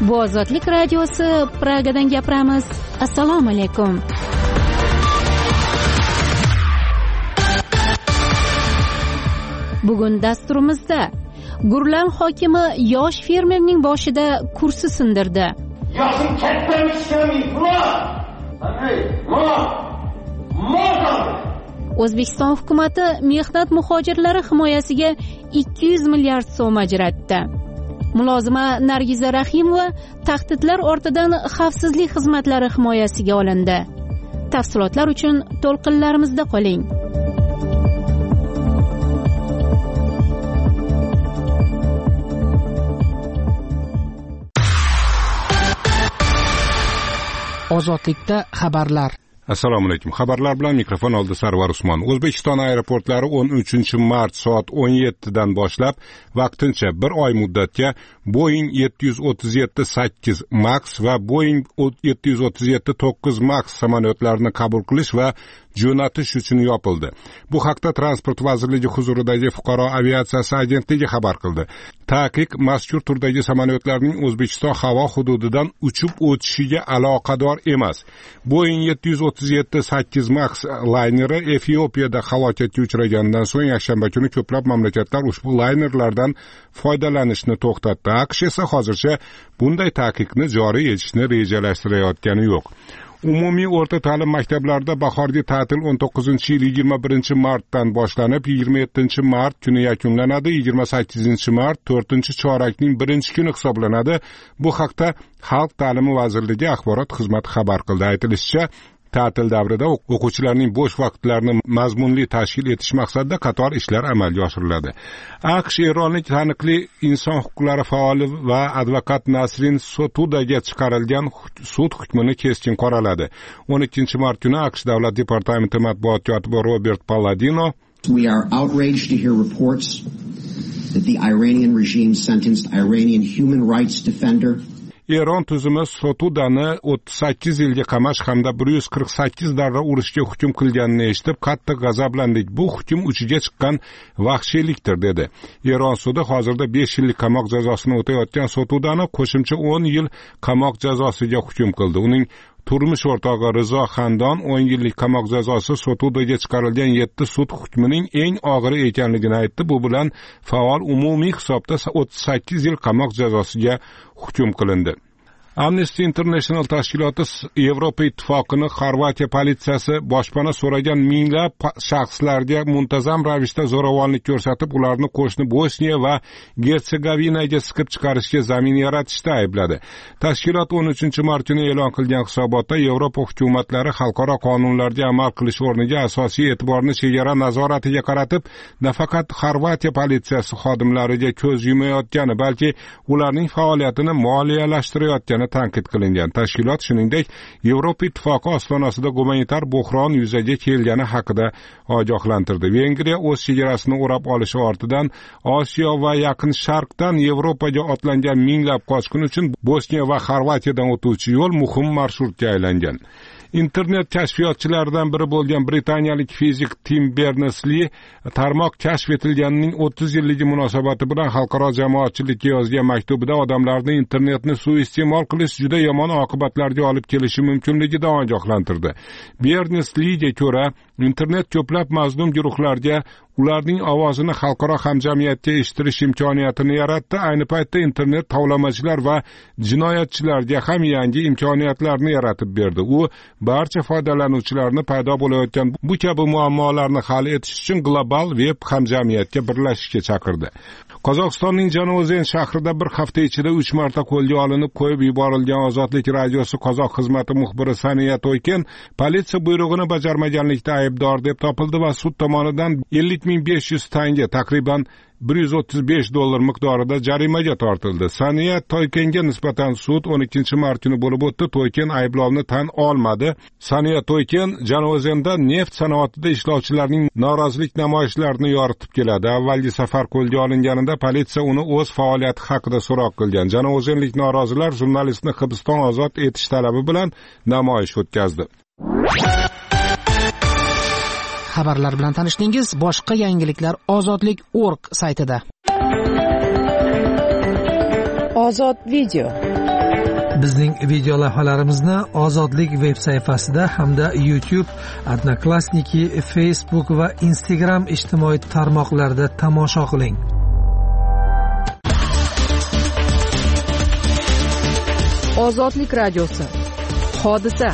Bu Ozodlik radiosi, Pragadan gapiramiz. Assalomu alaykum. Bugun dasturimizda Gurlan hokimi yosh fermerning boshida kursi sindirdi. Yoshim kattamish O'zbekiston hukumatati mehnat muhojirlari himoyasiga 200 milliard so'm ajratdi. Mulozima Nargiza Rahimova tahdidlar ortidan xavfsizlik xizmatlari himoyasiga olindi. Tafsilotlar uchun to'lqinlarimizda qoling. Ozodlikda xabarlar. Assalomu alaykum. Xabarlar bilan mikrofon oldi Sarvar Usmon. O'zbekiston aeroportlari 13-mart soat 17 dan boshlab vaqtincha bir oy muddatga Boeing 737-8 Max va Boeing 737-9 Max samolyotlarini qabul qilish va jo'natish uchun yopildi. Bu haqda Transport vazirligi huzuridagi Fuqaro aviatsiyasi agentligi xabar qildi. Taqiq mazkur turdagi samolyotlarning O'zbekiston havo hududidan uchib o'tishiga aloqador emas. Boeing 737-8 Max layneri Efiopiyada halokatga uchragandan so'ng yakshanba kuni ko'plab mamlakatlar ushbu laynerlardan foydalanishni to'xtatdi. AQSh esa hozircha bunday taqiqni joriy etishni rejalashtirayotgani yo'q. Umumiy o'rta ta'lim maktablarida bahorgi ta'til 19-yil 21-martdan boshlanib 27-mart kuni yakunlanadi. 28-mart 4-chorakning 1-kuni hisoblanadi. Bu haqda Xalq ta'limi vazirligi axborot xizmati xabar qildi. Aytilishicha, ta'til davrida o'quvchilarning bo'sh vaqtlarini mazmunli tashkil etish maqsadida qator ishlar amalga oshiriladi. AQSh Eronlik taniqli inson huquqlari faoli va advokat Nasrin Sotudaga chiqarilgan sud hukmini keskin qoraladi. 12-mart kuni AQSh Davlat departamenti matbuot kotibi Robert Palladino We are outraged to hear reports that the Iranian regime sentenced Iranian human rights defender Eron tuzumi Sotudani 38 yilga qamash hamda 148 darra urishga hukm qilganini eshitib qattiq g'azablandik. Bu hukm uchiga chiqqan vahshiylikdir dedi. Eron sudi hozirda 5 yillik qamoq jazosini o'tayotgan Sotudani qo'shimcha 10 yil qamoq jazosiga hukm qildi. Uning turmush o'rtog'i Rizo Xandon 10 yillik qamoq jazosi Sotudaga chiqarilgan 7 sud hukmining eng og'iri ekanligini aytdi. Bu bilan faol umumiy hisobda 38 yil qamoq jazosiga hukm qilindi. Amnesty International tashkiloti Yevropa ittifoqini Xorvatiya politsiyasi boshpana so'ragan minglab shaxslarga muntazam ravishda zo'ravonlik ko'rsatib, ularni qo'shni Bosniya va Gersegovinaga siqib chiqarishga zamin yaratishda aybladi. Tashkilot 13-mart kuni e'lon qilgan hisobotda Yevropa hukumatlari xalqaro qonunlarga amal qilish o'rniga asosiy e'tiborni chegara nazoratiga qaratib, nafaqat Xorvatiya politsiyasi xodimlariga ko'z yumayotgani, balki ularning faoliyatini moliyalashtirayotgani tanqid qilingan. Tashkilot shuningdek Yevropa ittifoqi ostonasida gumanitar bo'hron yuzaga kelgani haqida ogohlantirdi. Vengriya o'z chegarasini o'rab olishi ortidan Osiyo va Yaqin Sharqdan Yevropaga otlangan minglab qochqin uchun Bosniya va Xorvatiyadan o'tuvchi yo'l muhim marshrutga aylangan. Internet kashfiyotchilaridan biri bo'lgan britaniyalik fizik Tim Berners-Lee tarmoq kashf etilganining 30 yilligi munosabati bilan xalqaro jamoatchilikka yozgan maktubida odamlarni internetni suiiste'mol qilish juda yomon oqibatlarga olib kelishi mumkinligidan ogohlantirdi. Berners-Lee'ga ko'ra, internet ko'plab mazlum guruhlarga ularning ovozini xalqaro hamjamiyatga eshitirish imkoniyatini yaratdi. Ayni paytda internet tovlamachilar va jinoyatchilarga ham yangi imkoniyatlarni yaratib berdi. U barcha foydalanuvchilarni paydo bo'layotgan bu kabi muammolarni hal etish uchun global veb hamjamiyatga birlashishga chaqirdi. Qozog'istonning Janozen shahrida bir hafta ichida 3 marta qo'lga olinib qo'yib yuborilgan Ozodlik radiosi qozoq xizmati muxbiri Saniya Toyken politsiya buyrug'ini bajarmaganlikda aybdor deb topildi va sud tomonidan 50.500 tanga, taqriban $135 miqdorida jarimaga tortildi. Saniya Toykenga nisbatan sud 12-mart kuni bo'lib o'tdi. Toyken ayblovni tan olmadi. Saniya Toyken Janozenda neft sanoatida ishlovchilarning norozilik namoyishlarini yoritib keladi. Avvalgi safar qo'lga olinganida politsiya uni o'z faoliyati haqida so'roq qilgan. Janozenlik norozilar jurnalistni hibsdan ozod etish talabi bilan namoyish o'tkazdi. Xabarlar bilan tanishdingiz. Boshqa yangiliklar ozodlik.org saytida. Ozod video. Bizning video lavhalarimizni Ozodlik veb sayfasida hamda YouTube, Odnoklassniki, Facebook va Instagram ijtimoiy tarmoqlarida tomosha qiling. Ozodlik radiosi. Hodisa.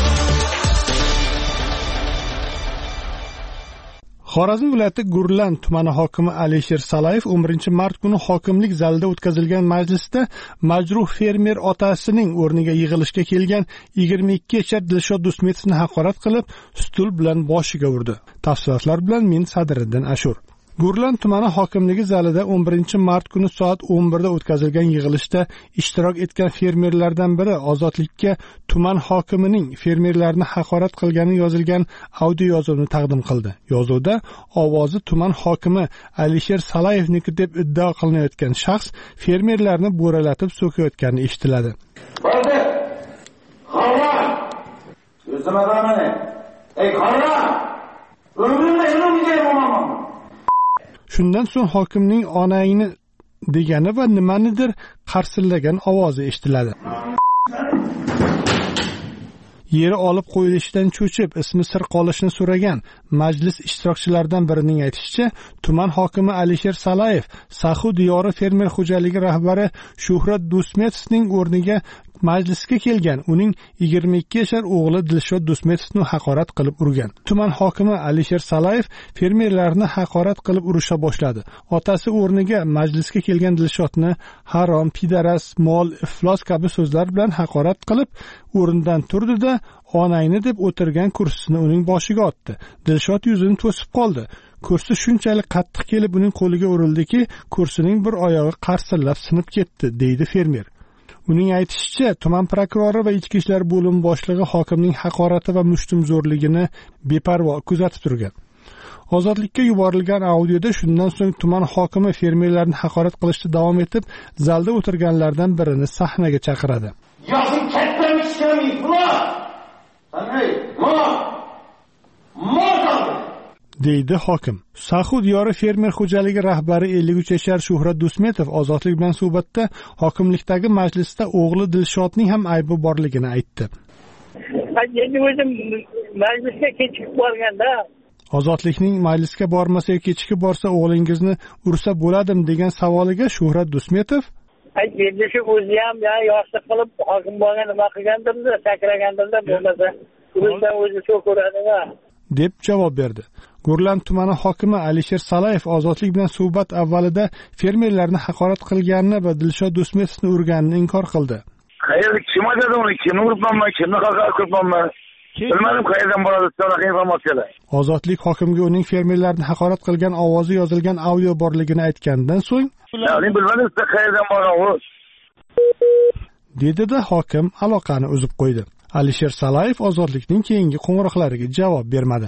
Xorazm viloyati Gurlan tumani hokimi Alisher Salayev 11-mart kuni hokimlik zalida o'tkazilgan majlisda majruh fermer otasining o'rniga yig'ilishga kelgan 22 yashar Dilshod Dusmetovni haqorat qilib, stul bilan boshiga urdi. Tafsilotlar bilan men Sadriddin Ashur. Gurlan tumani hokimligi zalida 11-mart kuni soat 11 da o'tkazilgan yig'ilishda ishtirok etgan fermerlardan biri Ozodlikka tuman hokimining fermerlarni haqorat qilgani yozilgan audio yozuvni taqdim qildi. Yozuvda ovozi tuman hokimi Alisher Salayevniki deb iddao qilinayotgan shaxs fermerlarni bo'ralatib so'kayotgani eshitiladi. Bo'ldi. Qora. O'zima qarmani. Ey qora. O'zimni elimga olmaman. Shundan so'ng hokimning onangni degani va nimanidir qarsillagan ovozi eshitiladi. Yeri olib qo'yilishidan cho'chib, ismi sir qolishini so'ragan majlis ishtirokchilaridan birining aytishicha, tuman hokimi Alisher Salayev Saxu diyori fermer xo'jaligi rahbari Shuhrat Dusmetovning o'rniga majlisga kelgan, uning 22 yashar o'g'li Dilshod Dusmetovni haqorat qilib urgan. Tuman hokimi Alisher Salayev fermerlarni haqorat qilib urusha boshladi. Otasi o'rniga majlisga kelgan Dilshodni harom, pidaras, mol, iflos kabi so'zlar bilan haqorat qilib, o'rnidan turdi-da, onangni deb o'tirgan kursisini uning boshiga otdi. Dilshod yuzini to'sib qoldi. Kursi shunchalik qattiq kelib uning qo'liga urildiki, kursining bir oyog'i qarsillab sinib ketdi, deydi fermer. Uning aytishicha, tuman prokurori va ichki ishlar bo'limi boshlig'i hokimning haqorati va mushtumzo'rligini beparvo kuzatib turgan. Ozodlikka yuborilgan audioda shundan so'ng tuman hokimi fermerlarni haqorat qilishda davom etib, zalda o'tirganlardan birini sahnaga chaqiradi. Yoshing kattamish-kami, bular. Qanday? deydi hokim. Saxu diyori fermer xo'jaligi rahbari 53 yashar Shuhrat Dusmetov Ozodlik bilan suhbatda hokimlikdagi majlisda o'g'li Dilshodning ham aybi borligini aytdi. Endi o'zim majlisga kechikib borganda Ozodlikning majlisga bormasa, kechikib borsa o'g'lingizni ursa bo'ladimi degan savoliga Shuhrat Dusmetov endi shu o'zi ham yoshlik qilib hokim bo'lgan nima qilgandirda, sakragandirda, bo'lmasa urishdan o'zi shu ko'radimi deb javob berdi. Gurlan tumani hokimi Alisher Salayev Ozodlik bilan suhbat avvalida fermerlarni haqorat qilganini va Dilshod Dusmetovni urganini inkor qildi. Qayerda kim aytadi uni? Kimni uribmanmi, kimni haqorat qilibmanmi? Bilmadim qayerdan boradi shunaqa informatsiyalar. Ozodlik hokimga uning fermerlarni haqorat qilgan ovozi yozilgan audio borligini aytgandan so'ng, "Men bilmadim siz qayerdan borasiz?" dedi-da hokim aloqani uzib qo'ydi. Alisher Salayev Ozodlikning keyingi qo'ng'iroqlariga javob bermadi.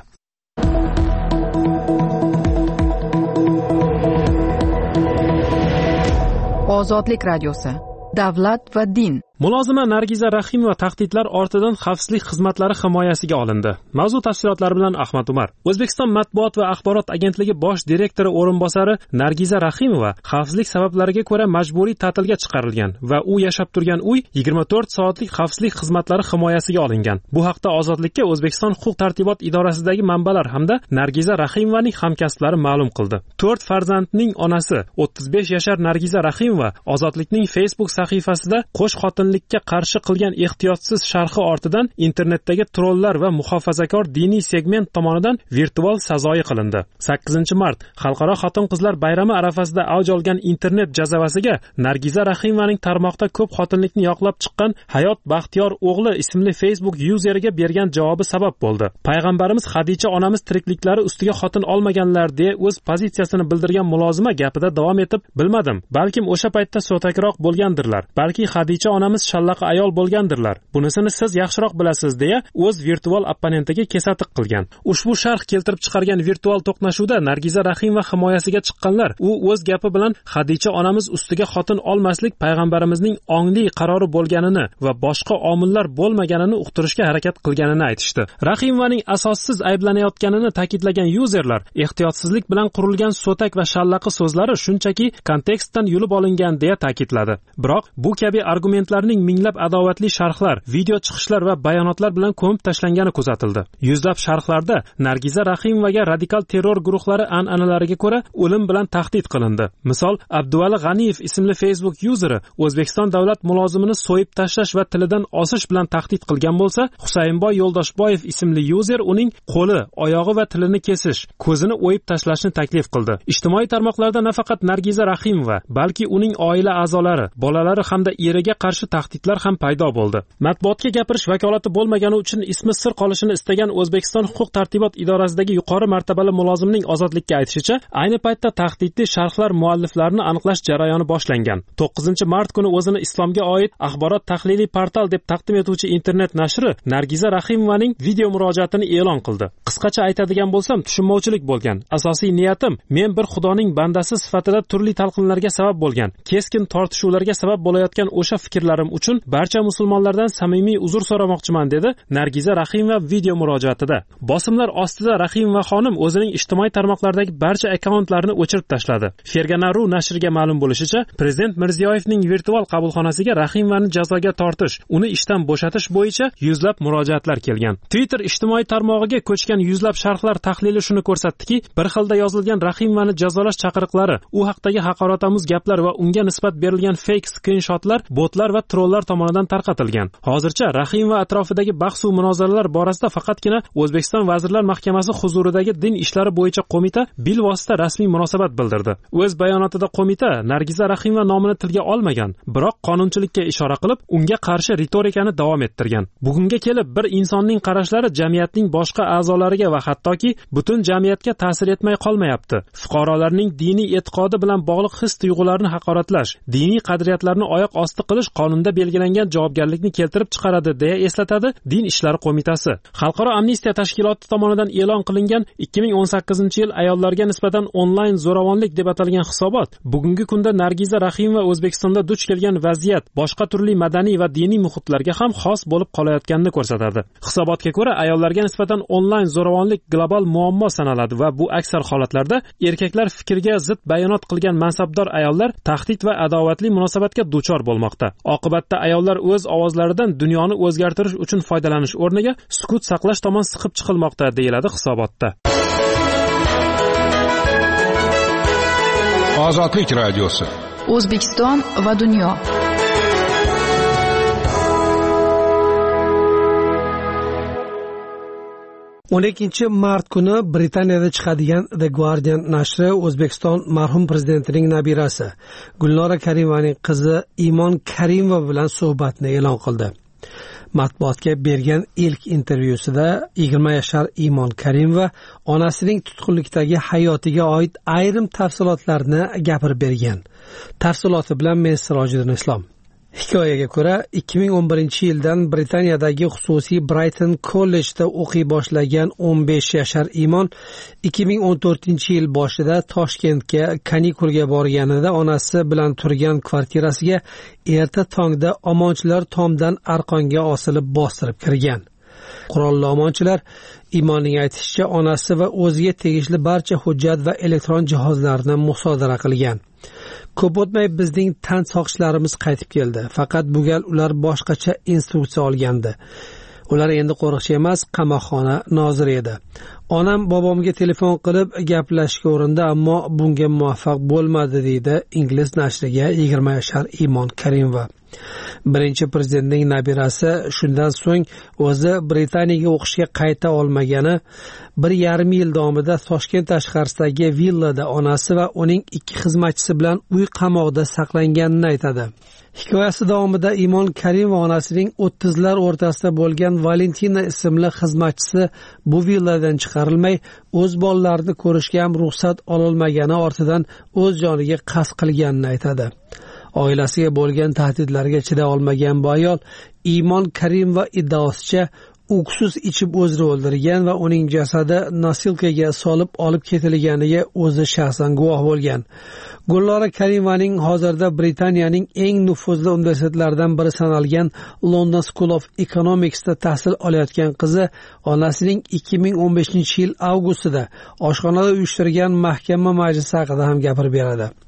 Ozodlik radiosi. Davlat va din. Mulozima Nargiza Rahimova tahdidlar ortidan xavfsizlik xizmatlari himoyasiga olindi. Mavzu tafsilotlari bilan Ahmad Umar. O'zbekiston matbuot va axborot agentligi bosh direktori o'rinbosari Nargiza Rahimova xavfsizlik sabablariga ko'ra majburiy ta'tilga chiqarilgan va u yashab turgan uy 24 soatlik xavfsizlik xizmatlari himoyasiga olingan. Bu haqda Ozodlikka O'zbekiston huquq-tartibot idorasidagi manbalar hamda Nargiza Rahimovaning hamkasblari ma'lum qildi. 4 farzandning onasi 35 yashar Nargiza Rahimova Ozodlikning Facebook sahifasida qo'sh xotinlikka qarshi qilgan ehtiyotsiz sharhi ortidan internetdagi trollar va muhofazakor diniy segment tomonidan virtual sazoyi qilindi. 8-mart Xalqaro xotin-qizlar bayrami arafasida avj olgan internet jazavasiga Nargiza Rahimovaning tarmoqda ko'p xotinlikni yoqlab chiqqan Hayot Baxtiyor o'g'li ismli Facebook yuzeriga bergan javobi sabab bo'ldi. Payg'ambarimiz Xadicha onamiz tirikliklari ustiga xotin olmaganlar deya o'z pozitsiyasini bildirgan mulozima gapida davom etib, bilmadim, balkim o'sha paytda so'takroq bo'lgandirlar. Balki Xadicha onamiz shallaqa ayol bo'lgandirlar. Bunisini siz yaxshiroq bilasiz deya o'z virtual opponentiga kesatiq qilgan. Ushbu sharh keltirib chiqargan virtual to'qnashuvda Nargiza Rahimova himoyasiga chiqqanlar, u o'z gapi bilan Xadicha onamiz ustiga xotin olmaslik payg'ambarimizning ongli qarori bo'lganini va boshqa omillar bo'lmaganini uqtirishga harakat qilganini aytishdi. Rahimovaning asossiz ayblanayotganini ta'kidlagan yuzerlar ehtiyotsizlik bilan qurilgan so'tak va shallaqa so'zlari shunchaki kontekstdan yulib olingan deya ta'kidladi. Biroq bu kabi argumentlar sahifalarining minglab adovatli sharhlar, video chiqishlar va bayonotlar bilan ko'mib tashlangani kuzatildi. Yuzlab sharhlarda Nargiza Rahimovaga radikal terror guruhlari an'analariga ko'ra o'lim bilan tahdid qilindi. Misol, Abduvali G'aniyev ismli Facebook yuzeri O'zbekiston davlat mulozimini so'yib tashlash va tilidan osish bilan tahdid qilgan bo'lsa, Husaynboy Yo'ldoshboyev ismli yuzer uning qo'li, oyog'i va tilini kesish, ko'zini o'yib tashlashni taklif qildi. Ijtimoiy tarmoqlarda nafaqat Nargiza Rahimova, balki uning oila a'zolari, bolalari hamda eriga qarshi tahdidlar ham paydo bo'ldi. Matbuotga gapirish vakolati bo'lmagani uchun ismi sir qolishini istagan O'zbekiston huquq-tartibot idorasidagi yuqori martabali mulozimning ozodlikka aytishicha, ayni paytda tahdidli sharhlar mualliflarini aniqlash jarayoni boshlangan. 9-mart kuni o'zini islomga oid axborot tahliliy portal deb taqdim etuvchi internet nashri Nargiza Rahimovaning video murojaatini e'lon qildi. Qisqacha aytadigan bo'lsam, tushunmovchilik bo'lgan. Asosiy niyatim men bir xudoning bandasi sifatida turli talqinlarga sabab bo'lgan, keskin tortishuvlarga sabab bo'layotgan o'sha fikrlarim uchun barcha musulmonlardan samimiy uzr so'ramoqchiman, dedi Nargiza Rahimova video murojaatida. Bosimlar ostida Rahimova xonim o'zining ijtimoiy tarmoqlardagi barcha akkauntlarini o'chirib tashladi. Fergana.ru nashriga ma'lum bo'lishicha, Prezident Mirziyoyevning virtual qabulxonasiga Rahimovani jazoga tortish, uni ishdan bo'shatish bo'yicha yuzlab murojaatlar kelgan. Twitter ijtimoiy tarmog'iga ko'chgan yuzlab sharhlar tahlili shuni ko'rsatdiki, bir xilda yozilgan Rahimovani jazolash chaqiriqlari, u haqdagi haqoratomuz gaplar va unga nisbat berilgan fake skrinshotlar botlar va trollar tomonidan tarqatilgan. Hozircha Rahimova atrofidagi bahs va munozaralar borasida faqatgina O'zbekiston Vazirlar Mahkamasi huzuridagi din ishlari bo'yicha qo'mita bilvosita rasmiy munosabat bildirdi. O'z bayonotida qo'mita Nargiza Rahimova nomini tilga olmagan, biroq qonunchilikka ishora qilib, unga qarshi ritorikani davom ettirgan. Bugunga kelib bir insonning qarashlari jamiyatning boshqa a'zolariga va hattoki butun jamiyatga ta'sir etmay qolmayapti. Fuqarolarning diniy e'tiqodi bilan bog'liq his-tuyg'ularni haqoratlash, diniy qadriyatlarni oyoq osti qilish qonunda belgilangan javobgarlikni keltirib chiqaradi, deya eslatadi Din ishlari qo'mitasi. Xalqaro amnistiya tashkiloti tomonidan e'lon qilingan 2018-yil ayollarga nisbatan onlayn zo'ravonlik deb atalgan hisobot bugungi kunda Nargiza Rahimova O'zbekistonda duch kelgan vaziyat boshqa turli madaniy va diniy muhitlarga ham xos bo'lib qolayotganini ko'rsatadi. Hisobotga ko'ra, ayollarga nisbatan onlayn zo'ravonlik global muammo sanaladi va bu aksar holatlarda erkaklar fikriga zid bayonot qilgan mansabdor ayollar tahdid va adovatli munosabatga duchor bo'lmoqda. Oqibatda ayollar o'z ovozlaridan dunyoni o'zgartirish uchun foydalanish o'rniga sukut saqlash tomon siqib chiqilmoqda, deyiladi hisobotda. Ozodlik radiosi. O'zbekiston va dunyo. o'n ikkinchi mart kuni Britaniyada chiqadigan The Guardian nashri O'zbekiston marhum prezidentining nabirasi Gulnora Karimovaning qizi Imon Karimova bilan suhbatni e'lon qildi. Matbuotga bergan ilk intervyusida 20 yoshar Imon Karimova onasining tutqunlikdagi hayotiga oid ayrim tafsilotlarni gapirib bergan. Tafsiloti bilan men Sirojiddin Islom. Hikoyaga ko'ra, 2011-yildan Britaniyadagi xususiy Brighton kollejda o'qiy boshlagan 15 yoshar Imon 2014-yil boshida Toshkentga kanikulga borganida onasi bilan turgan kvartirasiga erta tongda omonchilar tomdan arqonga osilib bostirib kirgan. Qurolli omonchilar Imonning aytishicha onasi va o'ziga tegishli barcha hujjat va elektron jihozlarni musodara qilgan. Ko'p o'tmay bizning tan soqchilarimiz qaytib keldi. Faqat bu gal ular boshqacha instruksiya olgandi. Ular endi qo'riqchi emas, qamoqxona noziri edi. Onam bobomga telefon qilib gaplashishga urindi, ammo bunga muvaffaq bo'lmadi, deydi ingliz nashriga 20 yoshar Imon Karimova. Birinchi prezidentning nabirasi shundan so'ng o'zi Britaniyaga o'qishga qayta olmagani 1,5 yil davomida Toshkent tashqarisidagi villada onasi va uning 2 xizmatchisi bilan uy qamoqda saqlanganini aytadi. Hikoyasi davomida Imon Karimova onasining 30lar o'rtasida bo'lgan Valentina ismli xizmatchisi bu villadan chiqarilmay, o'z bolalarini ko'rishga ham ruxsat ololmagani ortidan o'z joniga qasd qilganini aytadi. Oilasiga bo'lgan tahdidlarga chiday olmagan bu ayol Imon Karimova iddaosicha uksiz ichib o'zini o'ldirgan va uning jasadi nosilkaga solib olib ketilganiga o'zi shaxsan guvoh bo'lgan. Gulnora Karimovaning hozirda Britaniyaning eng nufuzli universitetlaridan biri sanalgan London School of Economics'da tahsil olayotgan qizi onasining 2015-yil avgustida oshxonada uyushtirgan mahkama majlisi haqida ham gapirib beradi.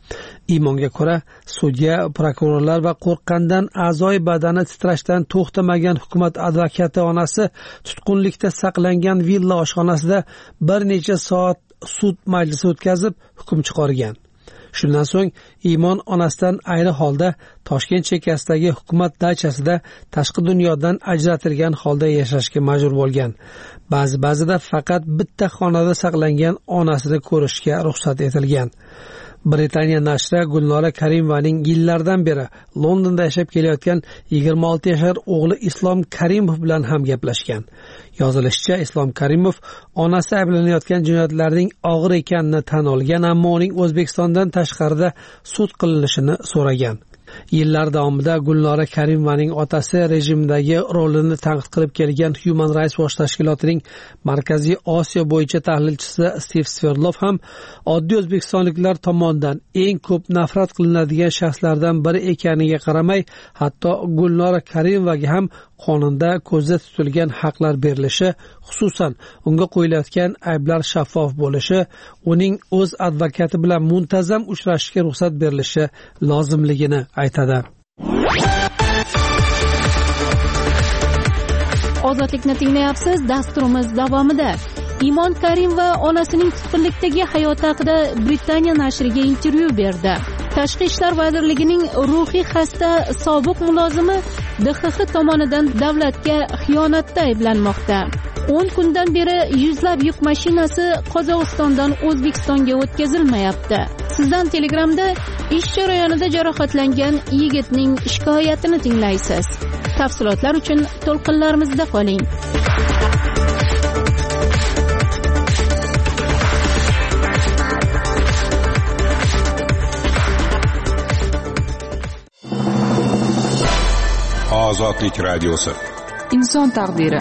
Imonga ko'ra, sudya, prokurorlar va qo'rqqandan a'zoy badani titrashdan to'xtamagan hukumat advokati onasi tutqunlikda saqlangan villa oshxonasida bir necha soat sud majlisi o'tkazib, hukm chiqargan. Shundan so'ng Imon onasidan ayri holda Toshkent chekkasidagi hukumat dachasida tashqi dunyodan ajratilgan holda yashashga majbur bo'lgan. Ba'zida faqat bitta xonada saqlangan onasini ko'rishga ruxsat etilgan. Britaniya nashri Gulnora Karimovaning yillardan beri Londonda yashab kelayotgan 26 yashar o'g'li Islom Karimov bilan ham gaplashgan. Yozilishicha, Islom Karimov onasi ayblanayotgan jinoyatlarning og'ir ekanini tan olgan, ammo uning O'zbekistondan tashqarida sud qilinishini so'ragan. Yillar davomida Gulnora Karimovaning otasi rejimdagi rolini tanqid qilib kelgan Human Rights Watch tashkilotining Markaziy Osiyo bo'yicha tahlilchisi Steve Sverdlov ham oddiy o'zbekistonliklar tomonidan eng ko'p nafrat qilinadigan shaxslardan biri ekaniga qaramay, hatto Gulnora Karimovaga ham qonunda ko'zda tutilgan haqlar berilishi, xususan unga qo'yilayotgan ayblar shaffof bo'lishi, uning o'z advokati bilan muntazam uchrashishga ruxsat berilishi lozimligini aytadi. Ozodlikni tinglayapsiz. Dasturimiz davomida Imon Karimova onasining tutqunlikdagi hayoti haqida Britaniya nashriga intervyu berdi. Tashqi ishlar vazirligining ruhiy xasta sobiq mulozimi DXX tomonidan davlatga xiyonatda ayblanmoqda. 10 kundan beri yuzlab yuk mashinasi Qozog'istondan O'zbekistonga o'tkazilmayapti. Sizdan Telegramda ish jarayonida jarohatlangan yigitning shikoyatini tinglaysiz. Tafsilotlar uchun to'lqinlarimizda qoling. Ozodlik radiosi. Inson taqdiri.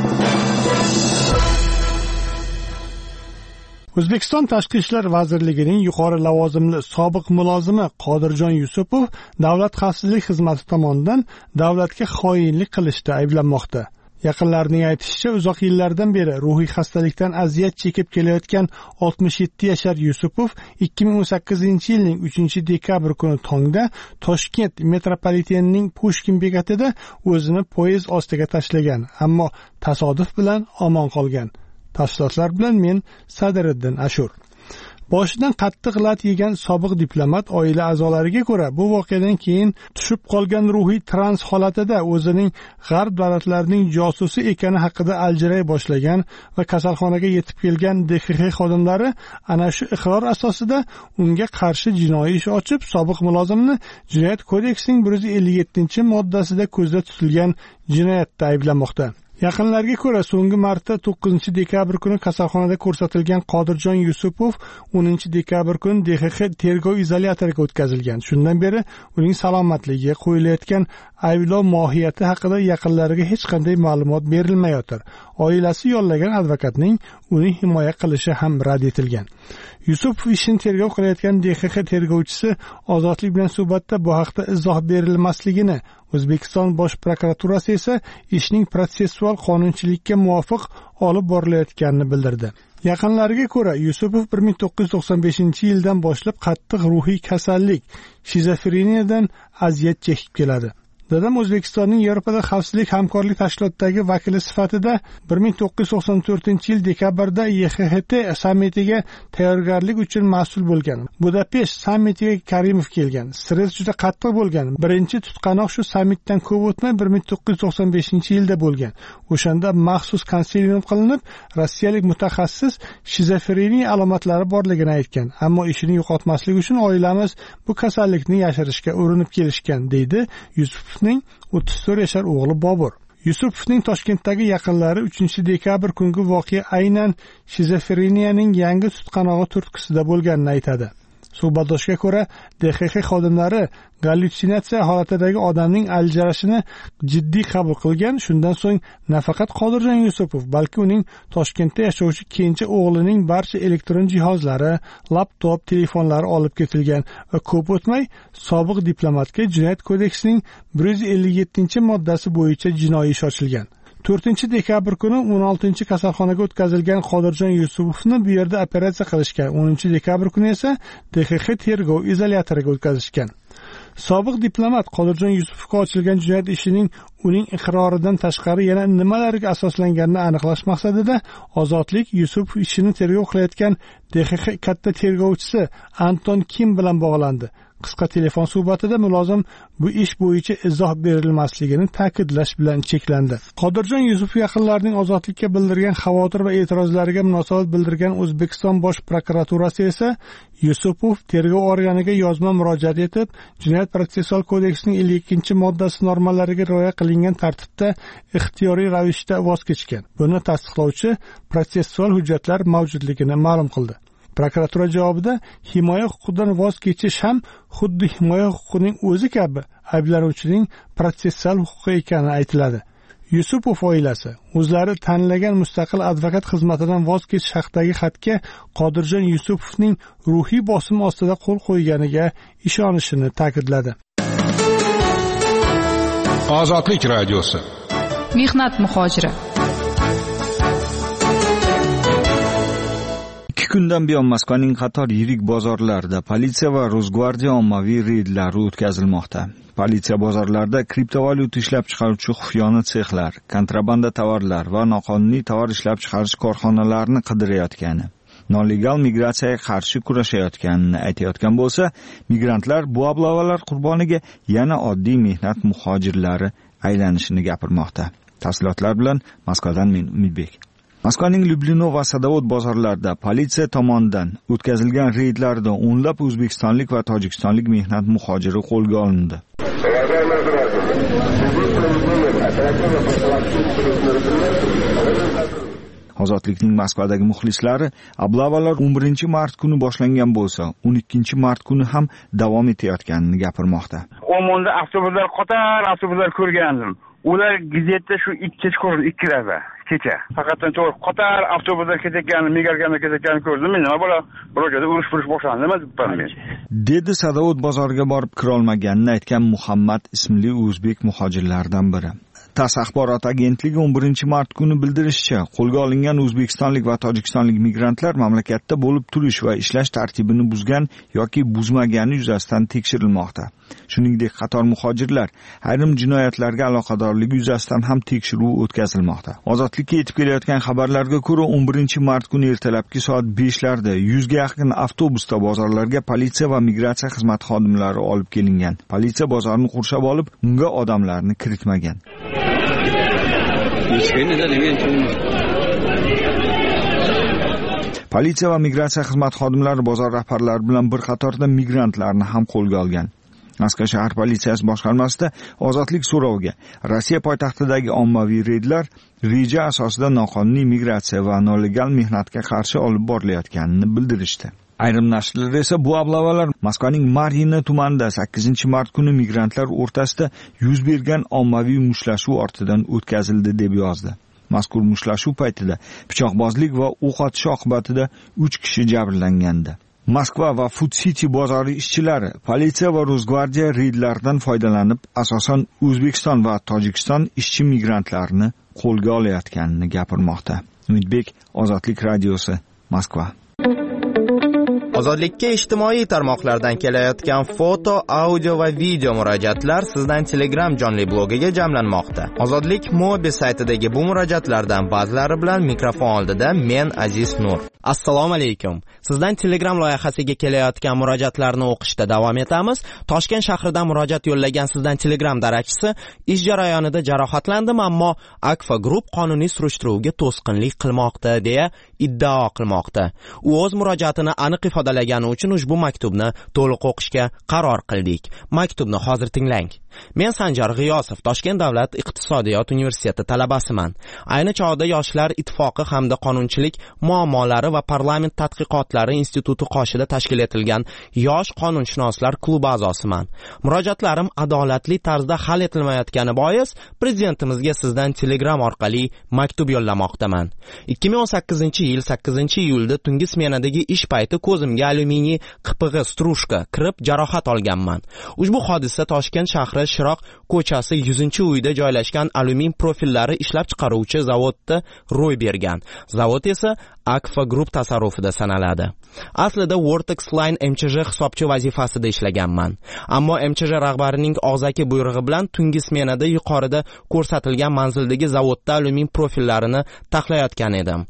O'zbekiston Tashqi ishlar vazirligining yuqori lavozimli sobiq mulozimi Qodirjon Yusupov Davlat xavfsizlik xizmati tomonidan davlatga xoinlik qilishda ayblanmoqda. Yaqinlarining aytishicha, uzoq yillardan beri ruhiy xastalikdan aziyat chekib kelayotgan 67 yashar Yusupov 2018-yilning 3-dekabr kuni tongda Toshkent metropolitenining Pushkin bekatida o'zini poyezd ostiga tashlagan, ammo tasodif bilan omon qolgan. Tafsilotlar bilan men Sadiriddin Ashur. Boshidan qattiq lat yegan sobiq diplomat oila a'zolariga ko'ra, bu voqeadan keyin tushib qolgan ruhiy trans holatida o'zining g'arb davlatlarining josusi ekani haqida aljiray boshlagan va kasalxonaga yetib kelgan DXX xodimlari ana shu iqror asosida unga qarshi jinoiy ish ochib, sobiq mulozimni Jinoyat kodeksining 157-moddasida ko'zda tutilgan jinoyatda ayblamoqda. Yaqinlarga ko'ra, so'nggi marta 9-dekabr kuni kasalxonada ko'rsatilgan Qodirjon Yusupov 10-dekabr kuni DXX tergov izolyatoriga o'tkazilgan. Shundan beri uning salomatligiga qo'yilayotgan ayblov mohiyati haqida yaqinlariga hech qanday ma'lumot berilmayotir. Oilasi yollagan advokatning uni himoya qilishi ham rad etilgan. Yusupov ishini tergov qilayotgan DXX tergovchisi Ozodlik bilan suhbatda bu haqda izoh berilmasligini, O'zbekiston Bosh prokuraturasi esa ishning protsessual qonunchilikka muvofiq olib borilayotganini bildirdi. Yaqinlariga ko'ra, Yusupov 1995-yildan boshlab qattiq ruhiy kasallik, shizofreniyadan aziyat chekib keladi. Dadam O'zbekistonning Yevropada xavfsizlik hamkorlik tashkilotidagi vakili sifatida 1994-yil dekabrda YXHT sammitiga tayyorgarlik uchun mas'ul bo'lgan. Budapesht sammitiga Karimov kelgan. Stress juda qattiq bo'lgan. Birinchi tutqanoq shu sammitdan ko'p o'tmay 1995-yilda bo'lgan. O'shanda maxsus konsilium qilinib, rossiyalik mutaxassis shizofreniya alomatlari borligini aytgan. Ammo ishini yo'qotmaslik uchun oilamiz bu kasallikni yashirishga urinib kelishgan, deydi Yusupov 34 yashar o'g'li Bobur. Yusupovning Toshkentdagi yaqinlari 3-dekabr kungi voqea aynan shizofreniyaning yangi tutqanog'i turtkisida bo'lganini aytadi. Suhbatdoshga ko'ra, DXX xodimlari gallyutsinatsiya holatidagi odamning aljarashini jiddiy qabul qilgan. Shundan so'ng nafaqat Qodirjon Yusupov, balki uning Toshkentda yashovchi kenja o'g'lining barcha elektron jihozlari, laptop, telefonlari olib ketilgan va ko'p o'tmay sobiq diplomatga Jinoyat kodeksining 157-moddasi bo'yicha jinoiy ish ochilgan. 4-dekabr kuni 16 kasalxonaga o'tkazilgan Qodirjon Yusupovni bu yerda operatsiya qilishgan. 10-dekabr kuni esa DXX tergov izolyatoriga o'tkazishgan. Sobiq diplomat Qodirjon Yusupovga ochilgan jinoyat ishining uning iqroridan tashqari yana nimalarga asoslanganini aniqlash maqsadida Ozodlik Yusupov ishini tergov qilayotgan DXX katta tergovchisi Anton Kim bilan bog'landi. Qisqa telefon suhbatida mulozim bu ish bo'yicha izoh berilmasligini ta'kidlash bilan cheklandi. Qodirjon Yusupov yaqinlarining Ozodlikka bildirgan xavotir va e'tirozlariga munosabat bildirgan O'zbekiston Bosh prokuraturasi esa Yusupov tergov organiga yozma murojaat etib, Jinoyat protsessual kodeksining 52-moddasi normalariga rioya qilingan tartibda ixtiyoriy ravishda voz kechgan. Buni tasdiqlovchi protsessual hujjatlar mavjudligini ma'lum qildi. Prokuratura javobida himoya huquqidan voz kechish ham xuddi himoya huquqining o'zi kabi ayblanuvchining protsessual huquqi ekani aytiladi. Yusupov oilasi o'zlari tanlagan mustaqil advokat xizmatidan voz kechish haqidagi xatga Qodirjon Yusupovning ruhiy bosim ostida qo'l qo'yganiga ishonishini ta'kidladi. Ozodlik radiosi. Mehnat muhojiri. Kundan buyon Moskvaning qator yirik bozorlarida politsiya va Rosgvardiya ommaviy reydlari o'tkazilmoqda. Politsiya bozorlarda kriptovalyuta ishlab chiqaruvchi xufiyona sexlar, kontrabanda tovarlar va noqonuniy tovar ishlab chiqarish korxonalarini qidirayotgani, nollegal migratsiyaga qarshi kurashayotganini aytayotgan bo'lsa, migrantlar bu ablavalar qurboniga yana oddiy mehnat muhojirlari aylanishini gapirmoqda. Tafsilotlar bilan Moskvadan men Umidbek. Moskvaning Lyublino va Sadovod bozorlarida politsiya tomonidan o'tkazilgan reydlarda o'nlab o'zbekistonlik va tojikistonlik mehnat muhojiri qo'lga olindi. Ozodlikning Moskvadagi muxlislari ablavalar 11-mart kuni boshlangan bo'lsa, 12-mart kuni ham davom etayotganini gapirmoqda. O'monda avtobuslar ko'rgandim. Ular gazetda shu ikkilarda kecha. Faqat qator avtobuslar ketayotganini, migarganlar ketayotganini ko'rdim. Men nima bo'la, biroqda urush boshlandimi debman men. Dedi Sadovod bozoriga borib kirolmaganini aytgan Muhammad ismli o'zbek muhojirlardan biri. TASS axborot agentligi 11-mart kuni bildirishicha, qo'lga olingan o'zbekistonlik va tojikistonlik migrantlar mamlakatda bo'lib turish va ishlash tartibini buzgan yoki buzmagani yuzasidan tekshirilmoqda. Shuningdek, qator muhojirlar ayrim jinoyatlarga aloqadorligi yuzasidan ham tekshiruv o'tkazilmoqda. Ozodlikka yetib kelayotgan xabarlarga ko'ra, 11-mart kuni ertalabki soat 5larda 100 ga yaqin avtobusda bozorlarga politsiya va migratsiya xizmati xodimlari olib kelingan. Politsiya bozorni qurshab olib, unga odamlarni kiritmagan. Politsiya va migratsiya xizmat xodimlari bozor rahbarlari bilan bir qatorda migrantlarni ham qo'lga olgan. Moskva shahar politsiyasi boshqarmasida Ozodlik so'roviga Rossiya poytaxtidagi ommaviy reydlar reja asosida noqonuniy migratsiya va nollegal mehnatga qarshi olib borilayotganini bildirishdi. Ayrim nashrlar esa bu ablavalar Moskvaning Marina tumanida 8-mart kuni migrantlar o'rtasida yuz bergan ommaviy mushtlashuv ortidan o'tkazildi deb yozdi. Mazkur mushtlashuv paytida pichoqbozlik va o'q otish oqibatida 3 kishi jabrlangandi. Moskva va Food City bozori ishchilari politsiya va Rosgvardiya reydlaridan foydalanib, asosan O'zbekiston va Tojikiston ishchi migrantlarini qo'lga olayotganini gapirmoqda. Umidbek, Ozodlik radiosi, Moskva. Ozodlikka ijtimoiy tarmoqlardan kelayotgan foto, audio va video murojaatlar sizdan Telegram jonli blogiga jamlanmoqda. Ozodlik Mobi saytidagi bu murojaatlardan ba'zilari bilan mikrofon oldida men Aziz Nur. Assalomu alaykum. Sizdan Telegram loyihasiga kelayotgan murojaatlarni o'qishda davom etamiz. Toshkent shahridan murojaat yo'llagan sizdan Telegram darakchisi ish jarayonida jarohatlandim, ammo Akfa Group qonuniy surishtiruvga to'sqinlik qilmoqda deya iddao qilmoqda. U o'z murojaatini aniq ifodalagani uchun ushbu maktubni to'liq o'qishga qaror qildik. Maktubni hozir tinglang. Men Sanjar G'iyosov, Toshkent davlat iqtisodiyot universiteti talabasiman. Ayni chog'da Yoshlar ittifoqi hamda qonunchilik muammolari va parlament tadqiqotlari instituti qoshida tashkil etilgan yosh qonunshunoslar klubi a'zosiman. Murojaatlarim adolatli tarzda hal etilmayotgani bois prezidentimizga sizdan Telegram orqali maktub yo'llamoqdaman. 2018-yil 8-iyulda tungi smenadagi ish payti ko'zimga Qo'limga alyuminiy qipig'i strushka kirib jarohat olganman. Ushbu hodisa Toshkent shahri Shiroq ko'chasi 100-uyda joylashgan alyumin profillari ishlab chiqaruvchi zavodda ro'y bergan. Zavod esa Akfa Group tasarrufida sanaladi. Aslida Vortex Line MChJ hisobchi vazifasida ishlaganman. Ammo MChJ rahbarining og'zaki buyrug'i bilan tungi smenada yuqorida ko'rsatilgan manzildagi zavodda alyumin profillarini taxlayotgan edim.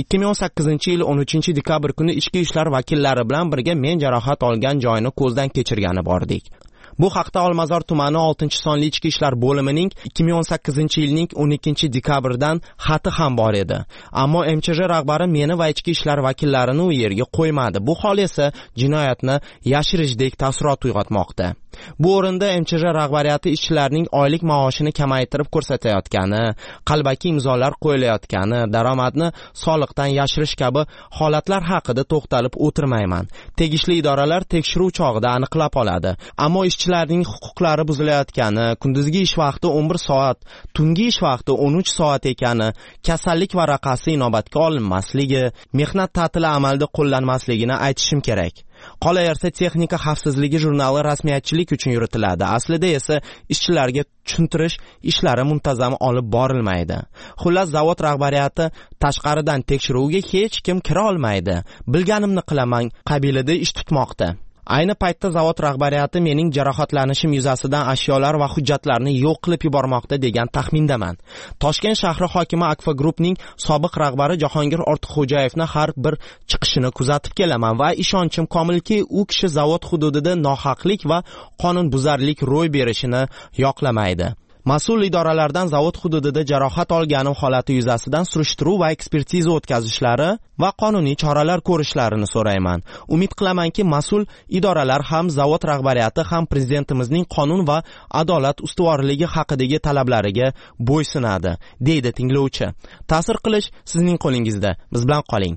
2018-yil 13-dekabr kuni ichki ishlar vakillari bilan birga men jarohat olgan joyni ko'zdan kechirgani bordik. Bu haqda Olmazor tumani 6-sonli ichki ishlar bo'limining 2018-yilning 12-dekabrdan xati ham bor edi. Ammo MChJ rahbari meni va ichki ishlar vakillarini u yerga qo'ymadi. Bu hol esa jinoyatni yashirishdek taassurot uyg'otmoqda. Bu o'rinda MChJ rahbariyati ishchilarning oylik maoshini kamaytirib ko'rsatayotgani, qalbaki imzolar qo'yilayotgani, daromadni soliqdan yashirish kabi holatlar haqida to'xtalib o'tirmayman. Tegishli idoralar tekshiruv chog'ida aniqlab oladi. Ammo ishchilarning huquqlari buzilayotgani, kunduzgi ish vaqti 11 soat, tungi ish vaqti 13 soat ekani, kasallik varaqasi inobatga olinmasligi, mehnat ta'tili amalda qo'llanmasligini aytishim kerak. Qolaversa texnika xavfsizligi jurnali rasmiyatchilik uchun yuritiladi. Aslida esa ishchilarga tushuntirish ishlari muntazam olib borilmaydi. Xullas, zavod rahbariyati tashqaridan tekshiruvga hech kim kira olmaydi. Bilganimni qilaman qabilida ish tutmoqda. Ayni paytda zavod rahbariyati mening jarohatlanishim yuzasidan ashyolar va hujjatlarni yo'q qilib yubormoqda degan taxmindaman. Toshkent shahri hokimi Akfa Groupning sobiq rahbari Jahongir Ortiqxo'jayevni har bir chiqishini kuzatib kelaman va ishonchim komilki, u kishi zavod hududida nohaqlik va qonunbuzarlik ro'y berishini yoqlamaydi. Mas'ul idoralardan zavod hududida jarohat olganim holati yuzasidan surishtiruv va ekspertiza o'tkazishlari va qonuniy choralar ko'rishlarini so'rayman. Umid qilamanki, mas'ul idoralar ham zavod rahbariyati ham prezidentimizning qonun va adolat ustuvorligi haqidagi talablariga bo'ysunadi, deydi tinglovchi. Ta'sir qilish sizning qo'lingizda. Biz bilan qoling.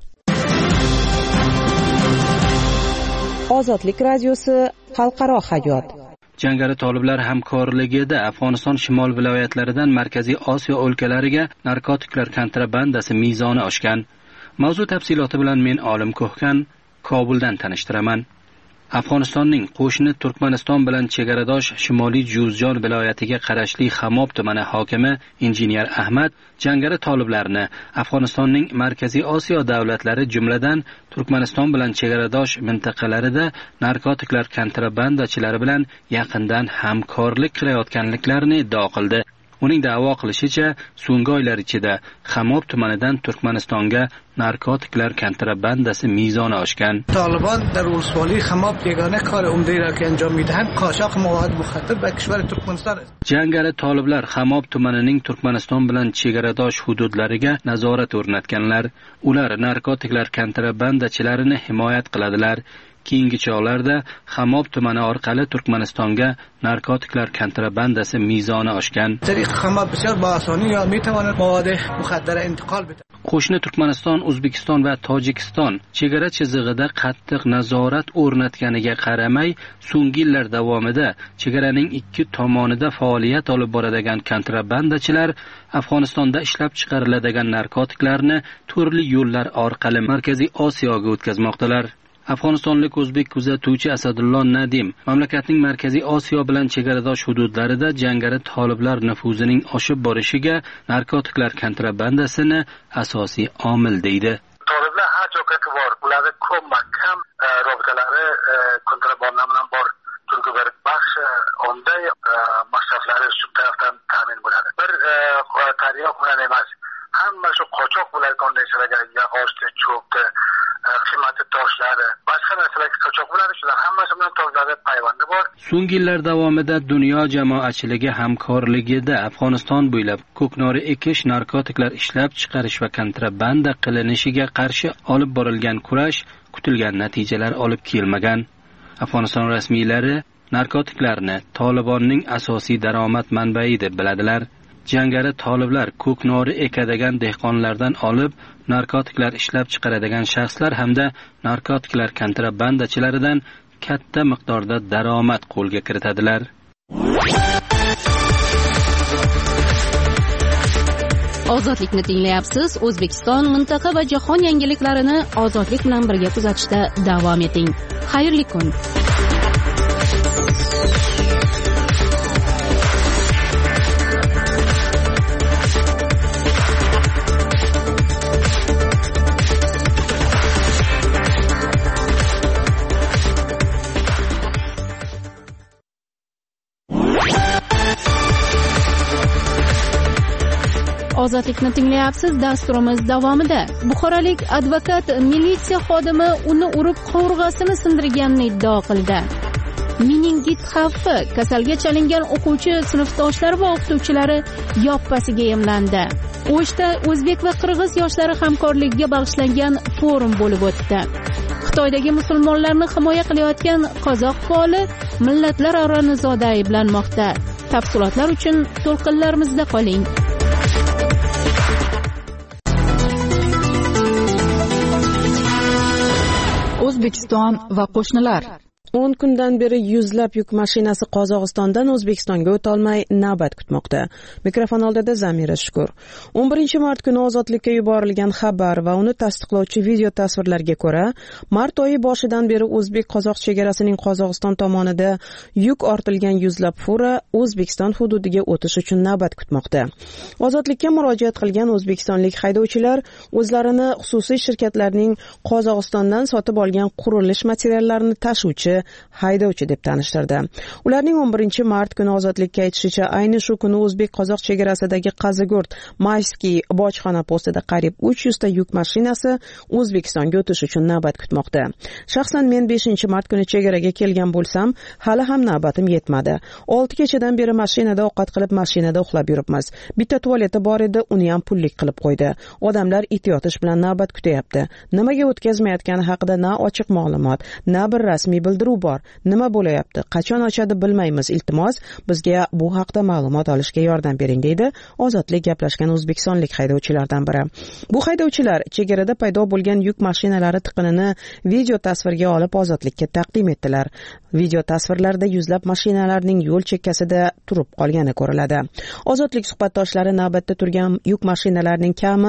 Ozodlik radiosi xalqaro hayot. Jangari toliblar hamkorligida Afg'oniston shimol viloyatlaridan Markaziy Osiyo o'lkalariga narkotiklar kontrabandasi mezoni oshgan. Mavzu tafsiloti bilan men Olim Ko'hkan Kobuldan tanishtiraman. Afg'onistonning qo'shni Turkmaniston bilan chegaradosh Shimoliy Juzjon viloyatiga qarashli Xamob tumani hokimi injener Ahmad jangari toliblarni Afg'onistonning Markaziy Osiyo davlatlari jumladan Turkmaniston bilan chegaradosh mintaqalarida narkotiklar kontrabandachilari bilan yaqindan hamkorlik qilayotganliklarini iddao qildi. Uning da'vo qilishicha, so'nggi oylar ichida Xamob tumanidan Turkmanistonga narkotiklar kontrabandasi mezoni oshgan. Taliban در ولسوالی خماب یگانه کار عمده را که انجام میدهند قاچاق مواد مخدر به کشور ترکمنستان است. Jangari toliblar Xamob tumanining Turkmaniston bilan chegaradosh hududlariga nazorat o'rnatganlar. Ular narkotiklar kontrabandachilarini himoyat qiladilar. Keyingi chog'larda Xamob tumani orqali Turkmanistonga narkotiklar kontrabandasi mezoni oshgan. Qo'shni Turkmaniston, O'zbekiston va Tojikiston chegara chizig'ida qattiq nazorat o'rnatganiga qaramay, so'nggi yillar davomida chegaraning ikki tomonida faoliyat olib boradigan kontrabandachilar Afg'onistonda ishlab chiqariladigan narkotiklarni turli yo'llar orqali Markaziy Osiyoga o'tkazmoqdalar. Afg'onistonlik o'zbek kuzatuvchi Asadullo Nadim mamlakatning Markaziy Osiyo bilan chegaradosh hududlarida jangari toliblar nufuzining oshib borishiga narkotiklar kontrabandasini asosiy omil deydi. Toliblar har joyga bor, ularning ko'p mahkam robitalari kontrabanda bilan bor. Turkiya baxsh onda masraflari shu tarafdan ta'min bo'ladi. Bir taryoq bilan emas, hamma shu qochoq bilan kondensiyalagan yog'ochni, cho'pni, qimmatli toshlari, boshqa narsalarga qochoq bo'ladi. Shular hammasi bilan toliblarga payvandi bor. So'nggi yillar davomida dunyo jamoatchiligi hamkorligida Afg'oniston bo'ylab ko'knori ekish, narkotiklar ishlab chiqarish va kontrabanda qilinishiga qarshi olib borilgan kurash kutilgan natijalar olib kelmagan. Afg'oniston rasmiylari narkotiklarni Tolibonning asosiy daromad manbai deb biladilar. Jangari toliblar ko'knori ekadigan dehqonlardan olib, narkotiklar ishlab chiqaradigan shaxslar hamda narkotiklar kontrabandachilaridan katta miqdorda daromad qo'lga kiritadilar. Ozodlikni tinglayapsiz. O'zbekiston, mintaqa va jahon yangiliklarini ozodlik bilan birga kuzatishda davom eting. Xayrli kun. Ozodlikni tinglayapsiz. Dasturimiz davomida buxorolik advokat militsiya xodimi uni urib qovurg'asini sindirganini iddao qildi. Meningit xavfi kasalga chalingan o'quvchi sinfdoshlari va o'qituvchilari yoppasiga emlandi. O'shda o'zbek va qirg'iz yoshlari hamkorligiga bag'ishlangan forum bo'lib o'tdi. Xitoydagi musulmonlarni himoya qilayotgan qozoq faoli millatlararo nizoda ayblanmoqda. Tafsilotlar uchun to'lqinlarimizda qoling. O'zbekiston va qo'shnilar. 10 kundan beri yuzlab yuk mashinasi Qozog'istondan O'zbekistonga o'tolmay navbat kutmoqda. Mikrofon oldida Zamira Shukur. 11-mart kuni ozodlikka yuborilgan xabar va uni tasdiqlovchi video tasvirlarga ko'ra, mart oyi boshidan beri o'zbek-qozoq chegarasining Qozog'iston tomonida yuk ortilgan yuzlab fura O'zbekiston hududiga o'tish uchun navbat kutmoqda. Ozodlikka murojaat qilgan o'zbekistonlik haydovchilar o'zlarini xususiy shirkatlarning Qozog'istondan sotib olgan qurilish materiallarini tashuvchi haydovchi deb tanishtirdi. Ularning 11-mart kuni ozodlikka aytishicha, ayni shu kuni o'zbek-qozoq chegarasidagi Qazigurt Mayskiy bojxona postida qariyb 300 ta yuk mashinasi O'zbekistonga o'tish uchun navbat kutmoqda. Shaxsan men 5-mart kuni chegaraga kelgan bo'lsam, hali ham navbatim yetmadi. 6 kechadan beri mashinada ovqat qilib, mashinada uxlab yuribmiz. Bitta tualeti bor edi, uni ham pullik qilib qo'ydi. Odamlar it yotish bilan navbat kutyapti. Nimaga o'tkazmayotgani haqida na ochiq ma'lumot, na bir rasmiy bildiruv bor. Nima bo'layapti? Qachon ochadi bilmaymiz. Iltimos, bizga bu haqda ma'lumot olishga yordam bering, deydi Ozodlik gaplashgan o'zbekistonlik haydovchilardan biri. Bu haydovchilar chegarada paydo bo'lgan yuk mashinalari tiqinini video tasvirga olib Ozodlikka taqdim etdilar. Video tasvirlarda yuzlab mashinalarning yo'l chekkasida turib qolgani ko'riladi. Ozodlik suhbatdoshlari navbatda turgan yuk mashinalarining kami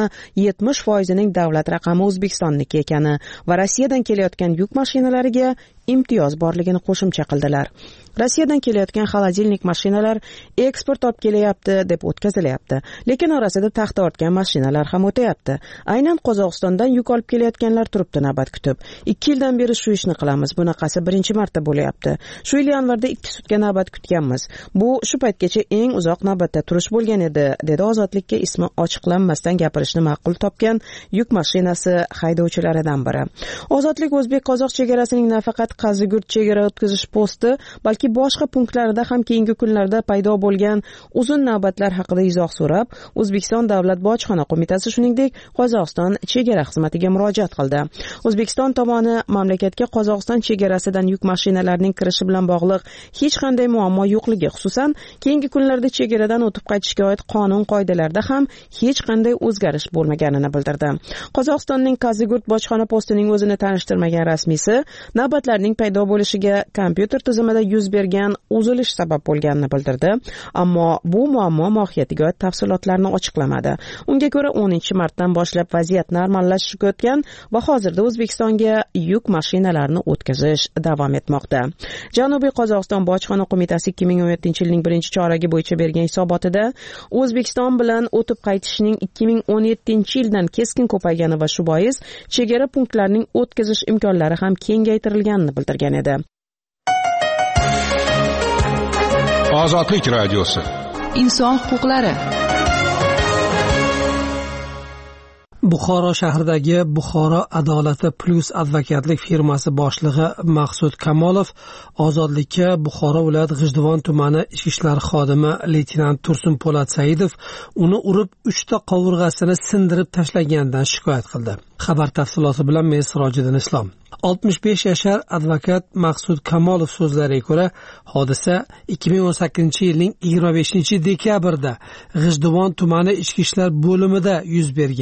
70% davlat raqami O'zbekistonniki ekani va Rossiyadan kelayotgan yuk mashinalariga imtiyoz borligini qo'shimcha qildilar. Rossiyadan kelayotgan xolodilnik mashinalar eksport olib kelyapti deb o'tkazilyapti, lekin orasida taxta ortgan mashinalar ham o'tayapti. Aynan Qozog'istondan yuk olib kelayotganlar turibdi navbat kutib. 2 yildan beri shu ishni qilamiz. Bunaqasi 1-marta bo'layapti. Shu yil yanvarda 2 sutga navbat kutganmiz. Bu shu paytgacha eng uzoq navbatda turish bo'lgan edi, dedi Ozodlikka ismi ochiqlanmasdan gapirishni ma'qul topgan yuk mashinasi haydovchilaridan biri. Ozodlik o'zbek-qozoq chegarasining nafaqat Qazigurt chegara o'tkazish posti, balki boshqa punktlarida ham keyingi kunlarda paydo bo'lgan uzun navbatlar haqida izoh so'rab, O'zbekiston Davlat bojxona qo'mitasi shuningdek Qozog'iston chegara xizmatiga murojaat qildi. O'zbekiston tomoni mamlakatga Qozog'iston chegarasidan yuk mashinalarining kirishi bilan bog'liq hech qanday muammo yo'qligi, xususan keyingi kunlarda chegaradan o'tib qaytishga oid qonun-qoidalarda ham hech qanday o'zgarish bo'lmaganini bildirdi. Qozog'istonning Qazigurt bojxona postining o'zini tanishtirmagan rasmiysi navbatlarning paydo bo'lishiga kompyuter tizimida yuz bergan uzilish sabab bo'lganini bildirdi, ammo bu muammo mohiyatiga oid tafsilotlarni ochiqlamadi. Unga ko'ra 10-martdan boshlab vaziyat normallashishga o'tgan va hozirda O'zbekistonga yuk mashinalarini o'tkazish davom etmoqda. Janubiy Qozog'iston bojxona qo'mitasi 2017-yilning 1-choragi bo'yicha bergan hisobotida O'zbekiston bilan o'tib qaytishning 2017-yildan keskin ko'paygani va shu bois chegara punktlarining o'tkazish imkonlari ham kengaytirilganini bildirgan edi. Ozodlik radiosi. Inson huquqlari. Buxoro shahridagi Buxoro adolati plus advokatlik firmasi boshlig'i Maqsud Kamolov ozodlikka Buxoro viloyat G'ijduvon tumani ichki ishlar xodimi leytenant Tursun Po'lat Saidov uni urib 3 ta qovurg'asini sindirib tashlaganidan shikoyat qildi. Xabar tafsiloti bilan men Sirojiddin Islom. 65 yashar advokat Maqsud Kamolov so'zlariga ko'ra, hodisa 2018-yilning 25-dekabrda G'ijduvon tumani ichki ishlar bo'limida yuz bergan.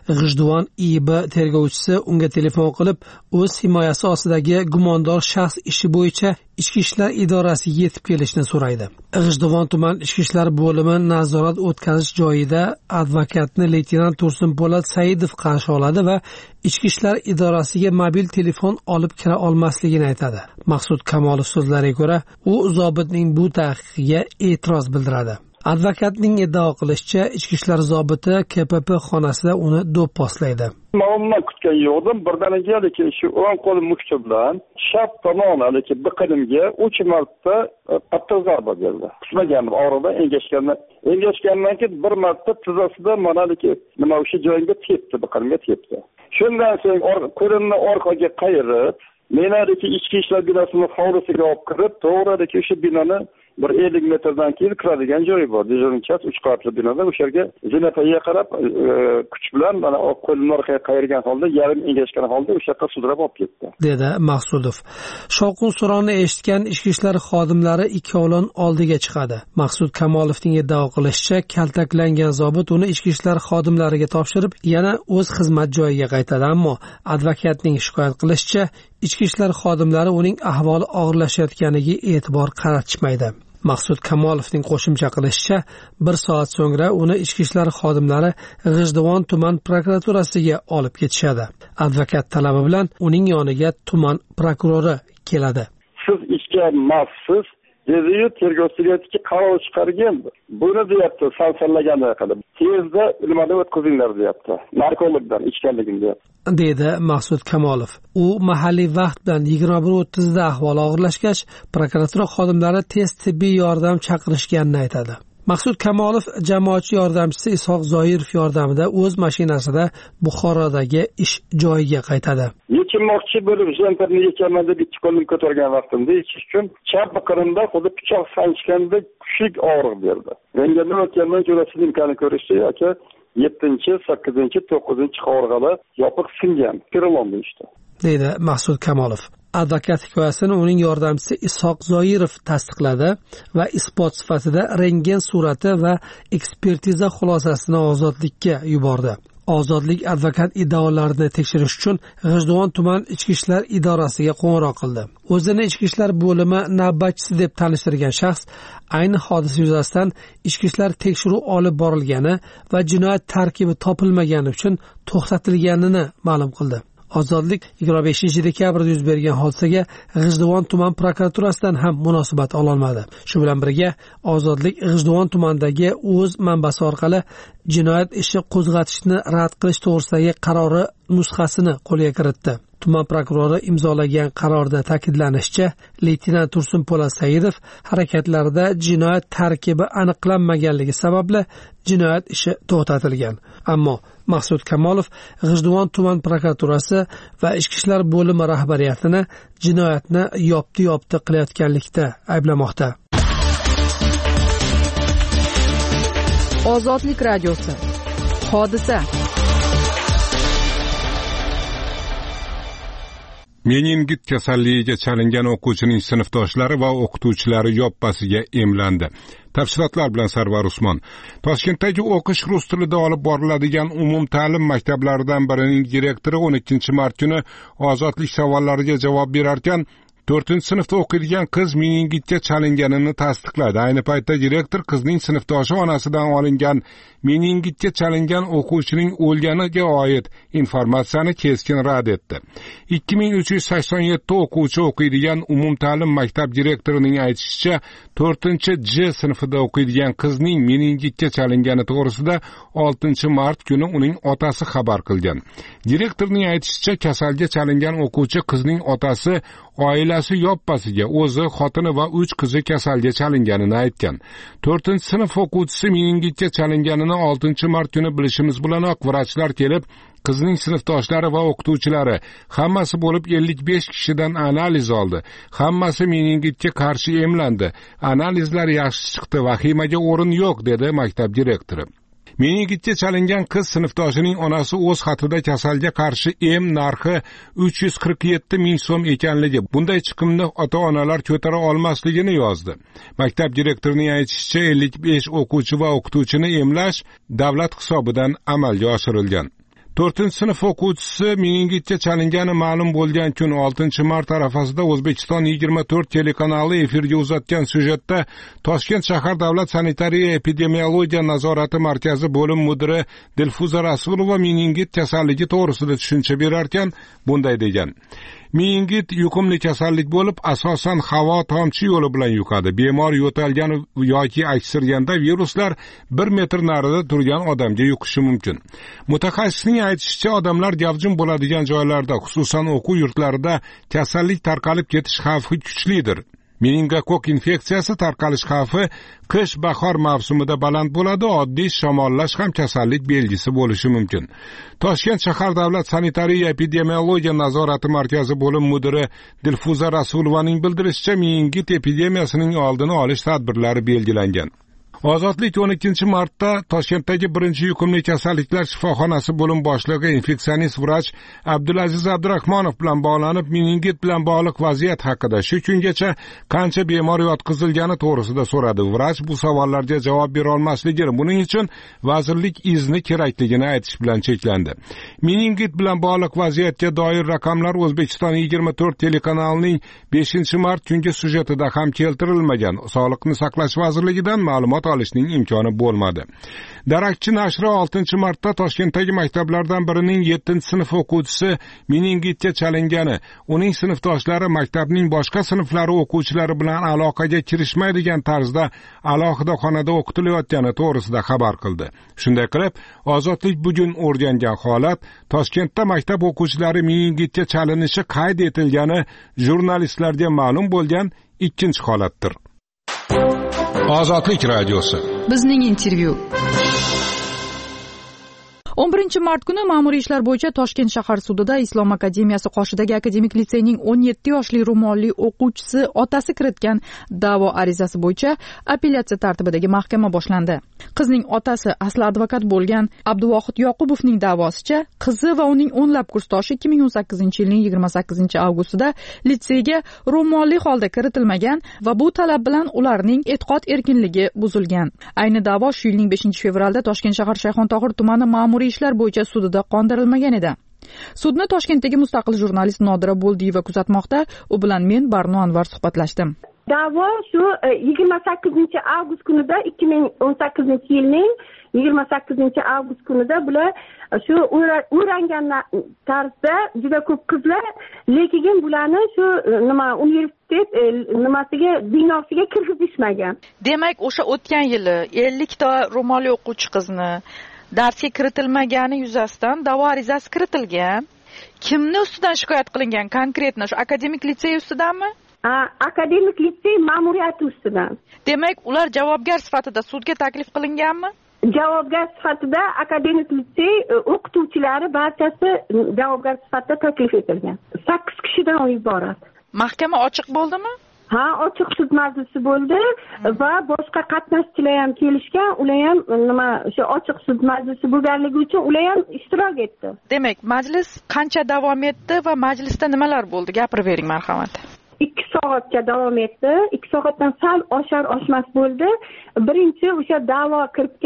G'ijduvon IB tergovchisi unga telefon qilib, o'z himoyasi ostidagi gumondor shaxs ishi bo'yicha Ichki ishlar idorasiga yetib kelishni so'raydi. G'ijduvon tuman ichki ishlar bo'limi nazorat o'tkazish joyida advokatni leytenant Tursun Po'lat Saidov qarshi oladi va ichki ishlar idorasiga mobil telefon olib kira olmasligini aytadi. Maqsud Kamolov so'zlariga ko'ra, u zobitning bu taqiqiga e'tiroz bildiradi. Advokatning iddao qilishicha, ichki ishlar zobiti KPP xonasida uni do'pposlaydi. Ma'lumot kutgan yo'qdim. Birdaniga lekin shu o'ng qo'l mushti bilan chap tomoni lekin biqinimga 3 marta qattiq zarba berdi. Qismagandim, og'riqdan engashgandan keyin bir marta tizzasida mana lekin nima o'sha joyimga tepdi, biqinimga tepdi. Shundan so'ng qo'limni orqaga qayirib, meni ichki ishlar binosining hovlisiga olib kirib, to'g'ri o'sha binoni bir 50 metrdan keyin kiradigan joyi bor. Dejurnichas 3 qavatli binoda o'sha yerga zinapaga qarab kuch bilan mana qo'lini orqaga qayirgan holda, yarim engashgan holda o'sha yoqqa sudrab olib ketdi, dedi Maqsudov. Shovqin suronni eshitgan ichki ishlar xodimlari ikkovlon oldiga chiqadi. Maqsud Kamolovning iddao qilishicha, kaltaklangan zobit uni ichki ishlar xodimlariga topshirib, yana o'z xizmat joyiga qaytadi, ammo advokatning shikoyat qilishicha, ichki ishlar xodimlari uning ahvoli og'irlashayotganiga e'tibor qaratishmaydi. Maqsud Kamolovning qo'shimcha qilishicha, 1 soat so'ngra uni ichki ishlar xodimlari G'ijduvon tuman prokuraturasiga olib ketishadi. Advokat talabi bilan uning yoniga tuman prokurori keladi. Siz ishga maxsus dedi-yu, tergovchiga qaror chiqargan. Buni deyapti, sansallaganday qilib. Tezda nimadan o'tkazinglar deyapti. Narkologdan ichganligini deyapti, dedi Maqsud Kamolov. U mahalliy vaqt bilan 21:30 da ahvoli og'irlashgach, prokuratura xodimlari tez tibbiy yordam chaqirishganini aytadi. Maqsud Kamolov jamoatchi yordamchisi Ishoq Zoirov yordamida o'z mashinasida Buxorodagi ish joyiga qaytadi. Yechmoqchi bo'lib, jenterni yechaman deb ikki qo'lim ko'targan vaqtimda yechish uchun chap biqinimda xuddi pichoq sanchganda kuchli og'riq berdi. Menga o'tgandan ko'ra slimkani ko'rishdi, aka 7-chi, 8-chi, 9-chi qovurg'alar yopiq singan, perelomdi işte, dedi Maqsud Kamolov. Advokat hikoyasini uning yordamchisi Ishoq Zoirov tasdiqladi va isbot sifatida rentgen surati va ekspertiza xulosasini Ozodlikka yubordi. Ozodlik advokat iddaolarini tekshirish uchun G'ijduvon tuman ichki ishlar idorasiga qo'ng'iroq qildi. O'zini ichki ishlar bo'limi navbatchisi deb tanishtirgan shaxs ayni hodisa yuzasidan ichki ishlar tekshiruv olib borilgani va jinoyat tarkibi topilmagani uchun to'xtatilganini ma'lum qildi. Ozodlik 25-dekabrda yuz bergan hodisaga G'ijduvon tuman prokuraturasidan ham munosabat ololmadi. Shu bilan birga Ozodlik G'ijduvon tumanidagi o'z manbasi orqali jinoyat ishi qo'zg'atishni rad qilish to'g'risidagi qarori nusxasini qo'lga kiritdi. Tuman prokurori imzolagan qarorda ta'kidlanishicha, leytenant Tursun Po'lat Saidov harakatlarida jinoyat tarkibi aniqlanmaganligi sababli jinoyat ishi to'xtatilgan. Ammo Maqsud Kamolov G'ijduvon tuman prokuraturasi va ichki ishlar bo'limi rahbariyatini jinoyatni yopti qilayotganlikda ayblamoqda. Ozodlik radiosi. Hodisa. Meningit kasalligiga chalingan o'quvchining sinfdoshlari va o'qituvchilari yoppasiga emlandi. Tafsilotlar bilan Sarvar Usmon. Toshkentdagi o'qish rus tilida olib boriladigan umumta'lim maktablaridan birining direktori 12-mart kuni ozodlik savollariga javob berarkan, 4-sinfda o'qiydigan qiz meningitga chalinganini tasdiqladi. Ayni paytda direktor qizning sinfdoshi onasidan olingan meningitga chalingan o'quvchining o'lganiga oid informatsiyani keskin rad etdi. 2387 o'quvchi o'qiydigan umumta'lim maktab direktorining aytishicha, 4-J sinfida o'qiydigan qizning meningitga chalingani to'g'risida 6-mart kuni uning otasi xabar qilgan. Direktorning aytishicha, kasalga chalingan o'quvchi qizning otasi oilasi yoppasiga o'zi, xotini va 3 qizi kasalga chalinganini aytgan. 4-sinf o'quvchisi meningitga chalinganini 6-mart kuni bilishimiz bilanoq vrachlar kelib, qizning sinfdoshlari va o'qituvchilari hammasi bo'lib 55 kishidan analiz oldi. Hammasi meningitga qarshi emlandi. Analizlar yaxshi chiqdi, vahimaga o'rin yo'q, dedi maktab direktori. Meningitga chalingan qiz sinfdoshining onasi o'z xatida kasalga qarshi em narxi 347 ming so'm ekanligi, bunday chiqimni ota-onalar ko'tara olmasligini yozdi. Maktab direktorining aytishicha, 55 o'quvchi va o'qituvchini emlash davlat hisobidan amalga oshirilgan. 4-sinf o'quvchisi meningitga chalingani ma'lum bo'lgan kun 6-mart arafasida O'zbekiston 24 telekanali efirga uzatgan syujetda Toshkent shahar davlat sanitariya epidemiologiya nazorati markazi bo'lim mudiri Dilfuza Rasulova meningit kasalligi to'g'risida tushuncha berarkan bunday degan: Meningit yuqumli kasallik bo'lib, asosan havo tomchi yo'li bilan yuqadi. Bemor yo'talgan yoki aksirganda viruslar 1 metr narida turgan odamga yuqishi mumkin. Mutaxassisning aytishicha, odamlar gavjum bo'ladigan joylarda, xususan o'quv yurtlarida kasallik tarqalib ketish xavfi kuchlidir. Meningokok infeksiyasi tarqalish xavfi qish-bahor mavsumida baland bo'ladi, oddiy shamollash ham kasallik belgisi bo'lishi mumkin. Toshkent shahar davlat sanitariya epidemiologiya nazorati markazi bo'lim mudiri Dilfuza Rasulovaning bildirishicha, meningit epidemiyasining oldini olish tadbirlari belgilangan. Ozodlik 12-martda Toshkentdagi birinchi yuqumli kasalliklar shifoxonasi bo'lim boshlig'i infeksionist vrach Abdulaziz Abdurahmonov bilan bog'lanib, meningit bilan bog'liq vaziyat haqida shu kungacha qancha bemor yotqizilgani to'g'risida so'radi. Vrach bu savollarga javob bera olmasligini, buning uchun vazirlik izni kerakligini aytish bilan cheklandi. Meningit bilan bog'liq vaziyatga doir raqamlar O'zbekiston 24 telekanalining 5-mart kungi syujetida ham keltirilmagan. Sog'liqni saqlash vazirligidan ma'lumot olishning imkoni bo'lmadi. Darakchi nashri 6-martda Toshkentdagi maktablardan birining 7-sinf o'quvchisi meningitga chalingani, uning sinfdoshlari maktabning boshqa sinflari o'quvchilari bilan aloqaga kirishmaydigan tarzda alohida xonada o'qitilayotgani to'g'risida xabar qildi. Shunday qilib, Ozodlik bugun o'rgangan holat Toshkentda maktab o'quvchilari meningitga chalinishi qayd etilgani jurnalistlarga ma'lum bo'lgan ikkinchi holatdir. Ozodlik radiosi. Bizning intervyu. 11-mart kuni ma'muriy ishlar bo'yicha Toshkent shahar sudida Islom akademiyasi qoshidagi akademik litseyning 17 yoshli ro'molli o'quvchisi otasi kiritgan da'vo arizasi bo'yicha apellyatsiya tartibidagi mahkama boshlandi. Qizning otasi asli advokat bo'lgan Abduvohid Yoqubovning da'vosicha, qizi va uning o'nlab kursdoshi 2018-yilning 28-avgustida litseyga ro'molli holda kiritilmagan va bu talab bilan ularning e'tiqod erkinligi buzilgan. Ayni da'vo shu yilning 5-fevralda Toshkent shahar Shayxontohur tumani ma'muriy ishlar bo'yicha sudida qondirilmagan edi. Sudni Toshkentdagi mustaqil jurnalist Nodira Bo'ldiyeva kuzatmoqda. U bilan men Barno Anvar suhbatlashdim. Da'vo shu 28-avgust kunida 2018-yilning 28-avgust kunida bular shu o'rangan tarzda juda ko'p qizlar, lekin bularni shu universitet binosiga kirgizishmagan. Demak, o'sha o'tgan yili 50 ta ro'molli o'quvchi qizni darsga kiritilmagani yuzasidan da'vo arizasi kiritilgan. Kimni ustidan shikoyat qilingan? Konkretno shu akademik litsey ustidanmi? Akademik litsey ma'muriyati ustidan. Demak, ular javobgar sifatida sudga taklif qilinganmi? Javobgar sifatida akademik litsey o'qituvchilari barchasi javobgar sifatida taklif etilgan. 8 kishidan iborat. Mahkama ochiq bo'ldimi? Ha, ochiq sud majlisi bo'ldi va boshqa qatnashchilar ham kelishgan, ular ham o'sha ochiq sud majlisi bo'lganligi uchun ular ham ishtirok etdi. Demak, majlis qancha davom etdi va majlisda nimalar bo'ldi? Gapirib bering, marhamat. 2 soatga davom etdi. 2 soatdan sal oshar-oshmas bo'ldi. Birinchi o'sha da'vo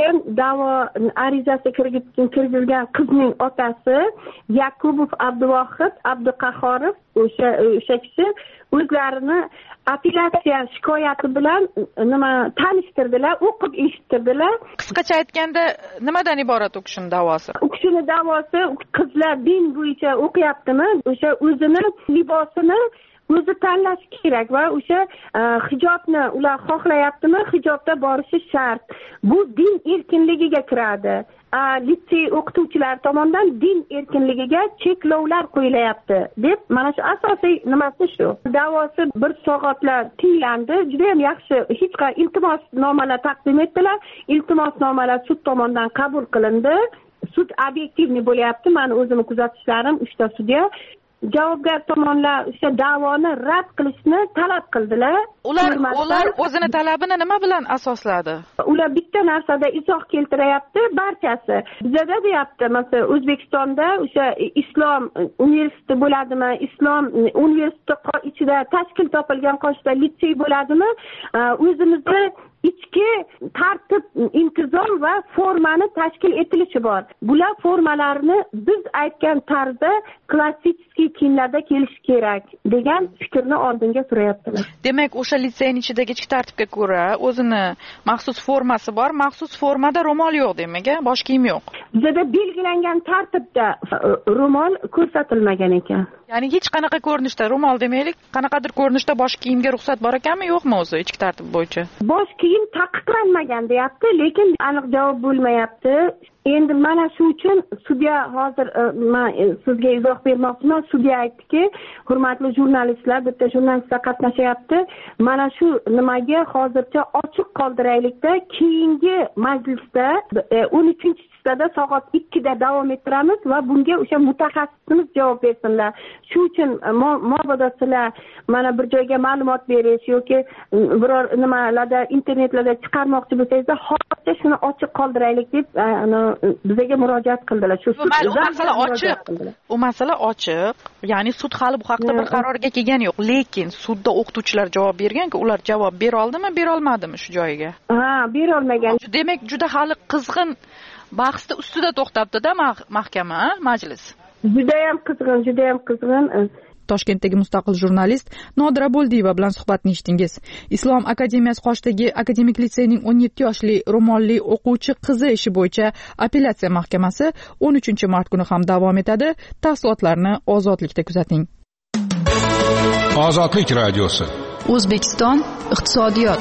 arizasi kirgizilgan qizning otasi Yakubov Abduvohid Abduqahorov o'sha kishi o'zlarini apellyatsiya shikoyati bilan tanishtirdilar, o'qib eshittirdilar. Qisqacha aytganda, nimadan iborat u kishining da'vosi? U kishining da'vosi, qizlar din bo'yicha o'qiyaptimi, o'sha o'zini libosini o'zi tanlash kerak va o'sha hijobni ular xohlayaptimi, hijobda borishi shart. Bu din erkinligiga kiradi. Litsey o'qituvchilari tomonidan din erkinligiga cheklovlar qo'yilyapti deb, mana shu asosiy nimasi shu. Da'vosi 1 soatlar tinglandi. Juda ham yaxshi, hech qanday iltimosnomalar taqdim etdilar. Iltimosnomalar sud tomonidan qabul qilindi. Sud obyektivniy bo'lyapti. Meni o'zimni kuzatishlarim 3 ta sudya javobgar tomonlar o'sha da'voni rad qilishni talab qildilar. Ular o'zini talabini nima bilan asosladi? Ular bitta narsada izoh keltiryapti, barchasi. Bizda deyapti, masalan, O'zbekistonda o'sha islom universiteti bo'ladimi, islom universiteti ichida tashkil topilgan qoshida litsey bo'ladimi? O'zimizda ichki tartib intizom va formani tashkil etilishi bor. Bular formalarni biz aytgan tarzda klassik kiyimlarda kelishi kerak degan fikrni oldinga surayaptilar. Demak, o'sha litseyning ichidagi ichki tartibga ko'ra o'zini maxsus formasi bor, maxsus formada ro'mol yo'q demak, bosh kiyim yo'q. Bizda belgilangan tartibda ro'mol ko'rsatilmagan ekan. Ya'ni hech qanaqa ko'rinishda ro'mol demaylik, qanaqadir ko'rinishda bosh kiyimga ruxsat bor ekanmi, yo'qmi o'zi ichki tartib bo'yicha? Bosh kiyim taqiqlanmagan deyapti, lekin aniq javob bo'lmayapti. Endi mana shu uchun sudya hozir men sizga izoh bermoqchiman. Sudya aytdiki, hurmatli jurnalistlar, bitta jurnalistlar qatnashyapti. Mana shu nimaga hozircha ochiq qoldiraylikda, keyingi majlisda 13-da soat 2da davom ettiramiz va bunga o'sha mutaxassisimiz javob bersinlar. Shu uchun mabodo sizlar mana bir joyga ma'lumot berish yoki biror nimalarda internetlarda chiqarmoqchi bo'lsangiz, hozircha shuni ochiq qoldiraylik deb bizga murojaat qildilar. Shu u masala ochiq, ya'ni sud hali bu haqda bir qarorga kelgani yo'q, lekin sudda o'qituvchilar javob bergan-ku, ular javob bera oldimi, bera olmadimi shu joyiga? Ha, bera olmagan. Demak, juda hali qizg'in bahsda ustida to'xtabdi-da mahkama, majlis. Juda ham qizg'in. Toshkentdagi mustaqil jurnalist Nodira Bo'ldiyeva bilan suhbatni eshitdingiz. Islom akademiyasi qoshidagi akademik litseyning 17 yoshli ro'molli o'quvchi qizi ishi bo'yicha apellyatsiya mahkamasi 13-mart kuni ham davom etadi. Tafsilotlarni Ozodlikda kuzating. Ozodlik radiosi. O'zbekiston iqtisodiyot.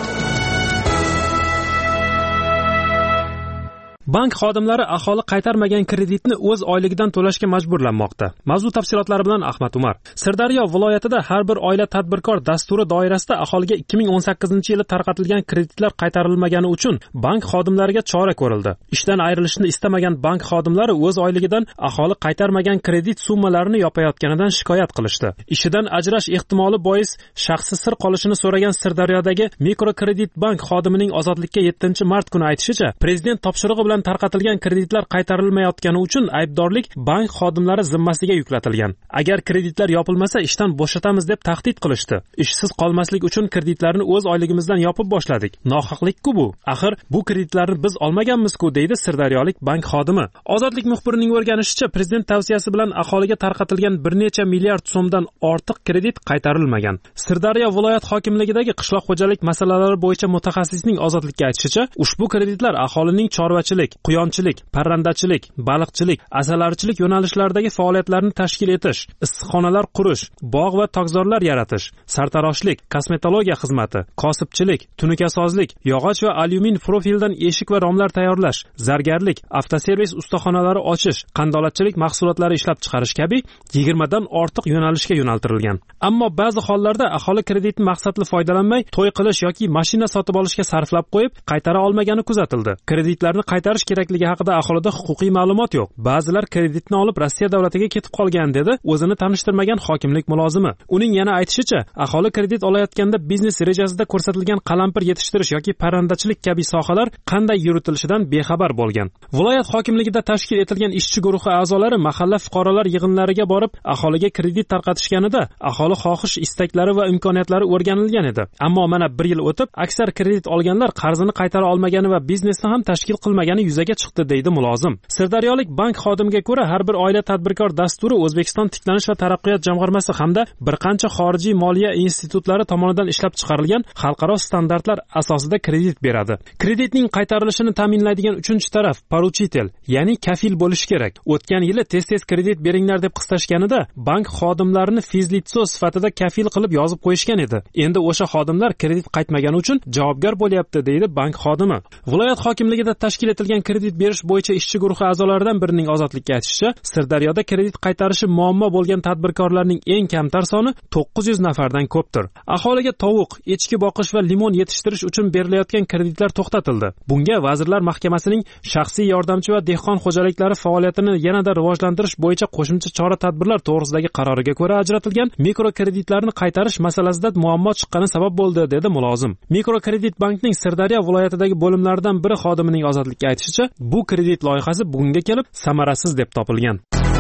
Bank xodimlari aholi qaytarmagan kreditni o'z oyligidan to'lashga majburlanmoqda. Mavzu tafsilotlari bilan Ahmad Umar. Sirdaryo viloyatida har bir oila tadbirkor dasturi doirasida aholiga 2018-yili tarqatilgan kreditlar qaytarilmagani uchun bank xodimlariga chora ko'rildi. Ishdan ayrilishni istamagan bank xodimlari o'z oyligidan aholi qaytarmagan kredit summalarini yopayotganidan shikoyat qilishdi. Ishidan ajrash ehtimoli bois shaxsi sir qolishini so'ragan Sirdaryodagi mikrokredit bank xodimining Ozodlikka 7-mart kuni aytishicha, prezident topshirig'i bilan tarqatilgan kreditlar qaytarilmayotgani uchun aybdorlik bank xodimlari zimmasiga yuklatilgan. Agar kreditlar yopilmasa ishdan bo'shatamiz deb tahdid qilishdi. Ishsiz qolmaslik uchun kreditlarni o'z oyligimizdan yopib boshladik. Nohaqlik-ku bu. Axir bu kreditlarni biz olmaganmiz-ku, deydi Sirdaryolik bank xodimi. Ozodlik muxbirining o'rganishicha, prezident tavsiyasi bilan aholiga tarqatilgan bir necha milliard so'mdan ortiq kredit qaytarilmagan. Sirdaryo viloyat hokimligidagi qishloq xo'jalik masalalari bo'yicha mutaxassisning Ozodlikka aytishicha, ushbu kreditlar aholining chorvachilik, quyonchilik, parrandachilik, baliqchilik, asalarichilik yo'nalishlaridagi faoliyatlarni tashkil etish, issiqxonalar qurish, bog' va tokzorlar yaratish, sartaroshlik, kosmetologiya xizmati, kosibchilik, tunukasozlik, yog'och va alyumin profildan eshik va romlar tayyorlash, zargarlik, avtoservis ustaxonalari ochish, qandolatchilik mahsulotlari ishlab chiqarish kabi 20 dan ortiq yo'nalishga yo'naltirilgan. Ammo ba'zi hollarda aholi kreditni maqsadli foydalanmay, to'y qilish yoki mashina sotib olishga sarflab qo'yib, qaytara olmagani kuzatildi. Kreditlarni qaytarish kerakligi haqida aholida huquqiy ma'lumot yo'q. Ba'zilar kreditni olib Rossiya davlatiga ketib qolgan, dedi o'zini tanishtirmagan hokimlik mulozimi. Uning yana aytishicha, aholi kredit olayotganda biznes rejasida ko'rsatilgan qalampir yetishtirish yoki parrandachilik kabi sohalar qanday yuritilishidan bexabar bo'lgan. Viloyat hokimligida tashkil etilgan ishchi guruhi a'zolari mahalla fuqarolar yig'inlariga borib, aholiga kredit tarqatishganida aholi xohish, istaklari va imkoniyatlari o'rganilgan edi. Ammo mana 1 yil o'tib, aksar kredit olganlar qarzini qaytara olmagani va biznesni ham tashkil qilmagani yuzaga chiqdi, deydi mulozim. Sirdaryolik bank xodimiga ko'ra, har bir oila tadbirkor dasturi O'zbekiston tiklanish va taraqqiyot jamg'armasi hamda bir qancha xorijiy moliya institutlari tomonidan ishlab chiqarilgan xalqaro standartlar asosida kredit beradi. Kreditning qaytarilishini ta'minlaydigan 3-taraf poruchitel, ya'ni kafil bo'lishi kerak. O'tgan yili tez-tez kredit beringlar deb qistashganida bank xodimlarini fizlitso sifatida kafil qilib yozib qo'yishgan edi. Endi o'sha xodimlar kredit qaytmagani uchun javobgar bo'lyapti, deydi bank xodimi. Viloyat hokimligida tashkil etilgan kredit berish bo'yicha ishchi guruhi a'zolaridan birining Ozodlikka aytishicha, Sirdaryoda kredit qaytarishi muammo bo'lgan tadbirkorlarning eng kamtar soni 900 nafardan ko'pdir. Aholiga tovuq, echki boqish va limon yetishtirish uchun berilayotgan kreditlar to'xtatildi. Bunga Vazirlar Mahkamasining shaxsiy yordamchi va dehqon xo'jaliklari faoliyatini yanada rivojlantirish bo'yicha qo'shimcha chora-tadbirlar to'g'risidagi qaroriga ko'ra ajratilgan mikrokreditlarni qaytarish masalasida muammo chiqqani sabab bo'ldi, dedi mulozim. Mikrokredit bankning Sirdaryo viloyatidagi bo'limlaridan biri xodimining Ozodlikka aytishicha, bu kredit loyihasi bugunga kelib samarasiz deb topilgan.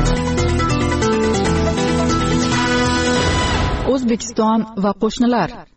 O'zbekiston va qo'shnilar.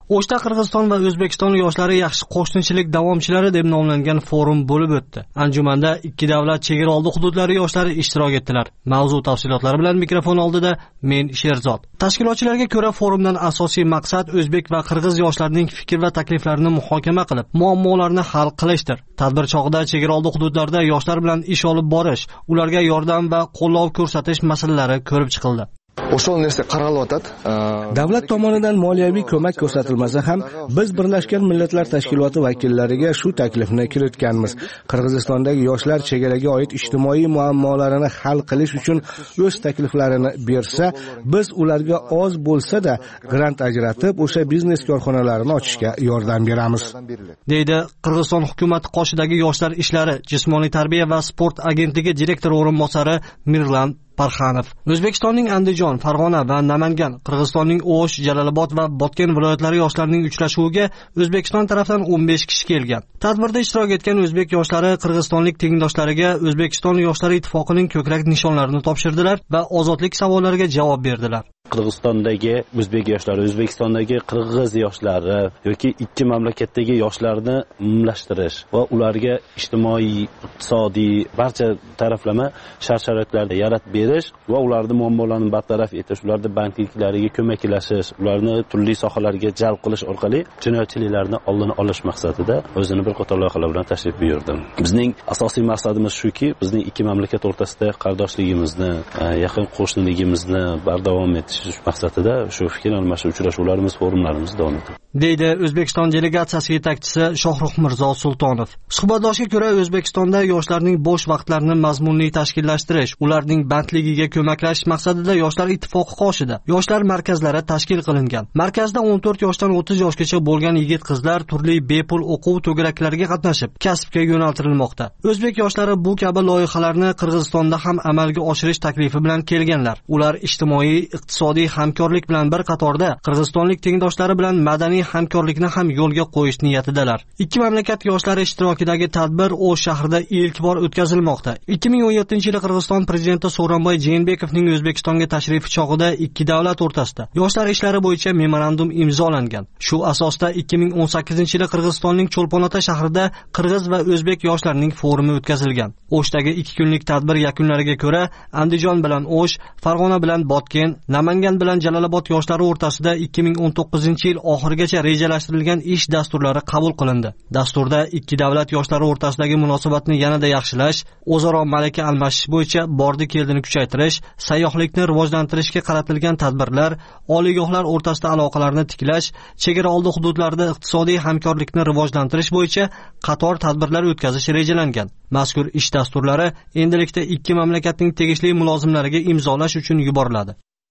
O'shda Qirg'iziston va O'zbekiston yoshlari yaxshi qo'shnichilik davomchilari deb nomlangan forum bo'lib o'tdi. Anjumanda ikki davlat chegara oldi hududlari yoshlari ishtirok etdilar. Mavzu tafsilotlari bilan mikrofon oldida men Sherzod. Tashkilotchilarga ko'ra, forumdan asosiy maqsad o'zbek va qirg'iz yoshlarining fikr va takliflarini muhokama qilib, muammolarni hal qilishdir. Tadbir chog'ida chegara oldi hududlarda yoshlar bilan ish olib borish, ularga yordam va qo'llov ko'rsatish masalalari ko'rib chiqildi. O'shol narsa qaralyotat. Davlat tomonidan moliyaviy ko'mak ko'rsatilmasa ham biz Birlashgan Millatlar Tashkiloti vakillariga shu taklifni kiritganmiz. Qirg'izistondagi yoshlar chegaraga oid ijtimoiy muammolarini hal qilish uchun o'z takliflarini bersa, biz ularga oz bo'lsa-da grant ajratib, o'sha biznes korxonalarini ochishga yordam beramiz. deydi Qirg'iziston hukumati qoshidagi yoshlar ishlari, jismoniy tarbiya va sport agentligi direktor o'rinbosari Mirlan Parxanov. O'zbekistonning Andijon, Farg'ona va Namangan, Qirg'izistonning O'sh, Jalolobod va Botken viloyatlari yoshlarining uchrashuviga O'zbekiston tomonidan 15 kishi kelgan. Tadbirda ishtirok etgan o'zbek yoshlari qirg'izistonlik tengdoshlariga O'zbekiston yoshlari ittifoqining ko'krak nishonlarini topshirdilar va ozodlik savollariga javob berdilar. Qirg'izistondagi o'zbek yoshlari, O'zbekistondagi qirg'iz yoshlari yoki ikki mamlakatdagi yoshlarni umumlashtirish va ularga ijtimoiy, iqtisodiy barcha taraflama shart-sharoitlarni yaratib berish va ularning muammolarini bartaraf etish, ularning bandliklariga ko'maklashish, ularni turli sohalarga jalb qilish orqali jinoyatchiliklarni oldini olish maqsadida o'zini bir qator loyihalar bilan tashrif buyurdim. Bizning asosiy maqsadimiz shuki, bizning ikki mamlakat o'rtasida qardoshligimizni, yaqin qo'shniligimizni bardavom etish maqsadida shu fikr almashish uchrashuvlarimiz, forumlarimiz davom etadi, deydi O'zbekiston delegatsiyasi yetakchisi Shohruh Mirzo Sultonov. Suhbatdoshga ko'ra, O'zbekistonda yoshlarning bo'sh vaqtlarini mazmunli tashkillashtirish, ularning bandligiga ko'maklashish maqsadida yoshlar ittifoqi qoshida yoshlar markazlari tashkil qilingan. Markazda 14 yoshdan 30 yoshgacha bo'lgan yigit-qizlar turli bepul o'quv to'garaklarga qatnashib, kasbga yo'naltirilmoqda. O'zbek yoshlari bu kabi loyihalarni Qirg'izistonda ham amalga oshirish taklifi bilan kelganlar. Ular ijtimoiy, iqtisodiy hamkorlik bilan bir qatorda Qirg'izistonlik tengdoshlari bilan madaniy hamkorlikni ham yo'lga qo'yish niyatidalar. Ikki mamlakat yoshlari ishtirokidagi tadbir O'sh shahrida ilk bor o'tkazilmoqda. 2017-yili Qirg'iziston prezidenti Sooronbay Jeenbekovning O'zbekistonga tashrifi chog'ida ikki davlat o'rtasida yoshlar ishlari bo'yicha memorandum imzolangan. Shu asosda 2018-yili Qirg'izistonning Cho'lponota shahrida qirg'iz va o'zbek yoshlarining forumi o'tkazilgan. O'shdagi 2 kunlik tadbir yakunlariga ko'ra, Andijon bilan O'sh, Farg'ona bilan Botken, Namangan bilan Jalolobod yoshlari o'rtasida 2019-yil oxirigacha rejalashtirilgan ish dasturlari qabul qilindi. Dasturda ikki davlat yoshlari o'rtasidagi munosabatni yanada yaxshilash, o'zaro malaka almashish bo'yicha bordi-keldini kuchaytirish, sayyohlikni rivojlantirishga qaratilgan tadbirlar, oliygohlar o'rtasida aloqalarni tiklash, chegara oldi hududlarda iqtisodiy hamkorlikni rivojlantirish bo'yicha qator tadbirlar o'tkazish rejalangan. Mazkur ish dasturlari endilikda ikki mamlakatning tegishli mulozimlariga imzolash uchun yuboriladi.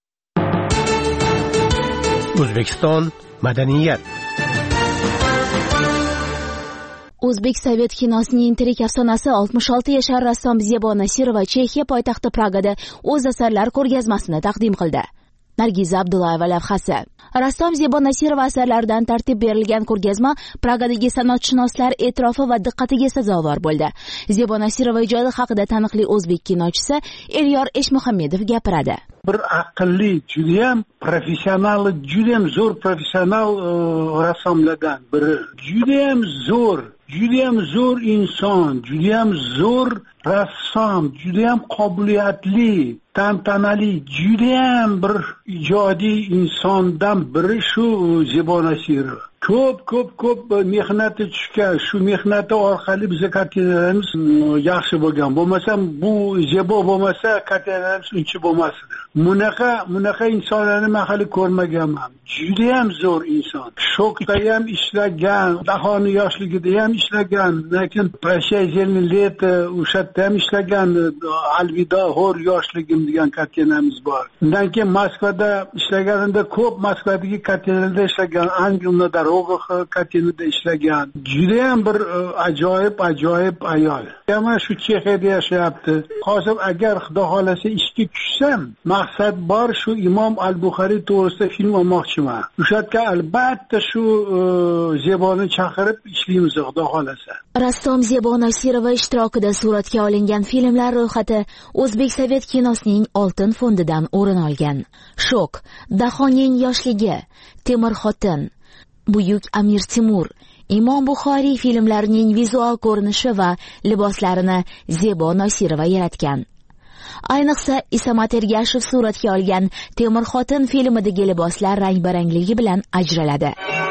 O'zbekiston madaniyat. O'zbek Sovet kinosining tirik afsonasi 66 yashar rassom Zebo Nasirova Chexiya poytaxti Pragada o'z asarlar ko'rgazmasini taqdim qildi. Nargiza Abdullayeva lavhasi. Rassom Zebo Nasirova asarlaridan tartib berilgan ko'rgazma Pragadagi sanoatshunoslar e'tirofi va diqqatiga sazovor bo'ldi. Zebo Nasirova ijodi haqida taniqli o'zbek kinochisi Elyor Eshmuhammedov gapiradi. Bir aqlli, judayam professional, judayam zo'r professional rassomlardan biri. Judayam zo'r inson, judayam zo'r rassom, judayam qobiliyatli, tantanali, judayam bir ijodiy insondan biri shu Zebo Nasirova. Ko'p mehnati tushgan, shu mehnati orqali bizga kartinalarimiz yaxshi bo'lgan. Bo'lmasam bu Zebo bo'lmasa kartinalarimiz uncha bo'lmasdi. Bunaqa insonlarni men hali ko'rmaganman. Judayam zo'r inson. Shokda ham ishlagan, Dahoni yoshligida ham ishlagan, lekin Prashaya zelené leto o'sha ham ishlagan, Alvido hor yoshligim degan kartinamiz bor. Undan keyin Moskvada ishlaganida ko'p Moskvadagi kartinalarda ishlagan, Angliyada kartinada ishlagan. Judayam bir ajoyib ayol. Mana shu Chexiyada yashayapti. Hozir agar Xudo xolasa ishga tushsam, maqsad bor shu Imom al-Buxoriy to'g'risida film olmoqchiman. O'shatga albatta shu Zeboni chaqirib ishlaymiz Xudo xolasa. Rassom Zebo Nasirova ishtirokida suratga olingan filmlar ro'yxati O'zbek Sovet kinosining oltin fondidan o'rin olgan. Shok, Dahoning yoshligi, Temir xotin, Buyuk Amir Temur, Imom Buxoriy filmlarining vizual ko'rinishi va liboslarini Zebo Nosirova yaratgan. Ayniqsa Isamat Ergashev suratga olgan Temur xotin filmidagi liboslar rang-barangligi bilan ajraladi.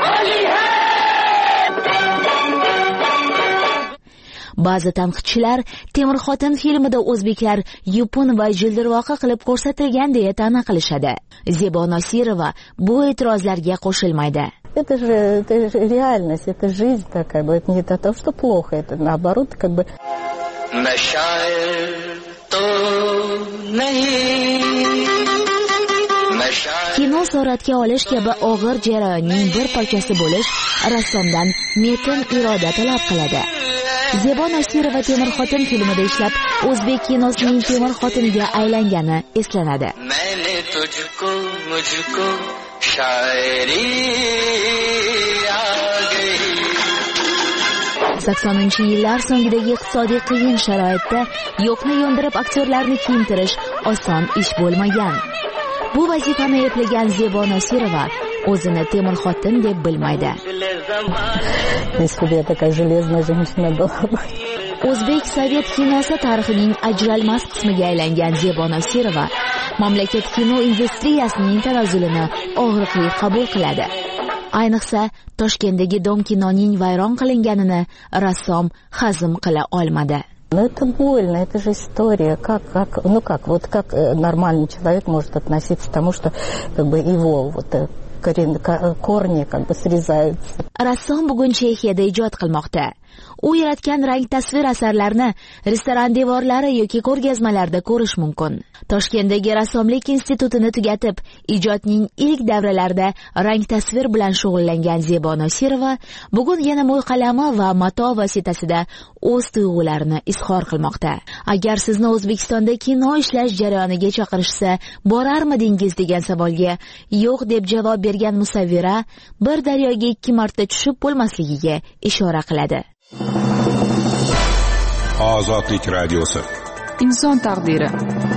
Ba'zi tanqidchilar Temur xotin filmida o'zbeklar yupun va jildirvoqa qilib ko'rsatilgan deya ta'na qilishadi. Zebo Nosirova bu e'tirozlarga qo'shilmaydi. Это же реальность, это жизнь такая, это не то, что плохо, это наоборот, как бы... Kino suratga olish kabi og'ir jarayonning bir parchasi bo'lish rassomdan metin iroda talab qiladi. Zebo Nosirova Temur xotin filmida ishlab, o'zbek kinosining Temur xotiniga aylangani eslanadi. 80-yillar so'ngidagi iqtisodiy qiyin sharoitda yo'qni yo'ndirib aktyorlarni kiyintirish oson ish bo'lmagan. Bu vazifani eplagan Zebo Nosirova o'zini Temur xotin deb bilmaydi. O'zbek sovet kinosi tarixining ajralmas qismiga aylangan Zebo Nosirova mamlakat kino industriyasining tanazzulini og'riqli qabul qiladi. Ayniqsa Toshkentdagi Dom kinoning vayron qilinganini rassom hazm qila olmadi. Это больно, это же история. Как нормальный человек может относиться к тому, что как бы его корни как бы срезаются. Rassom bugun Chexiyada ijod qilmoqda. U yaratgan rang tasvir asarlarini restoran devorlari yoki ko'rgazmalarda ko'rish mumkin. Toshkentdagi rassomlik institutini tugatib, ijodning ilk davralarida rang tasvir bilan shug'ullangan Zebo Nosirova bugun yana mo'y qalami va mato vositasida o'z tuyg'ularini izhor qilmoqda. Agar sizni O'zbekistonda kino ishlash jarayoniga chaqirishsa, borarmidingiz degan savolga yo'q deb javob bergan musavvira bir daryoga 2 marta tushib bo'lmasligiga ishora qiladi. Ozodlik radiosi. Inson taqdiri.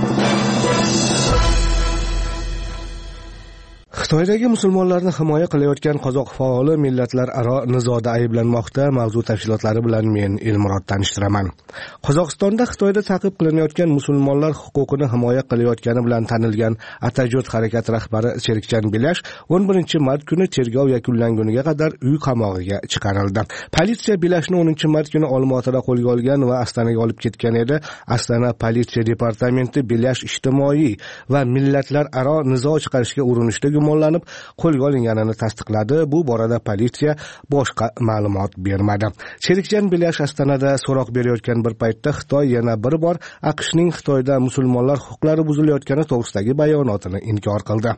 Xitoydagi musulmonlarni himoya qilayotgan qozoq faoli millatlararo nizoda ayblanmoqda. Mavzu tafsilotlari bilan men Elmurod tanishtiraman. Qozog'istonda Xitoyda ta'qib qilinayotgan musulmonlar huquqini himoya qilayotgani bilan tanilgan Atajot harakat rahbari Serikjan Belash 11-mart kuni tergov yakunlanguniga qadar uy qamog'iga chiqarildi. Politsiya Belashni 10-mart kuni Olmaotada qo'lga olgan va Astonaga olib ketgan edi. Astana politsiya departamenti Belash ijtimoiy va millatlararo nizo chiqarishga urinishda gumonlanib qo'lga olinganini tasdiqladi. Bu borada politsiya boshqa ma'lumot bermadi. Serikjan Belash Astonada so'roq berayotgan bir paytda Xitoy yana bir bor AQShning Xitoyda musulmonlar huquqlari buzilayotgani to'g'risidagi bayonotini inkor qildi.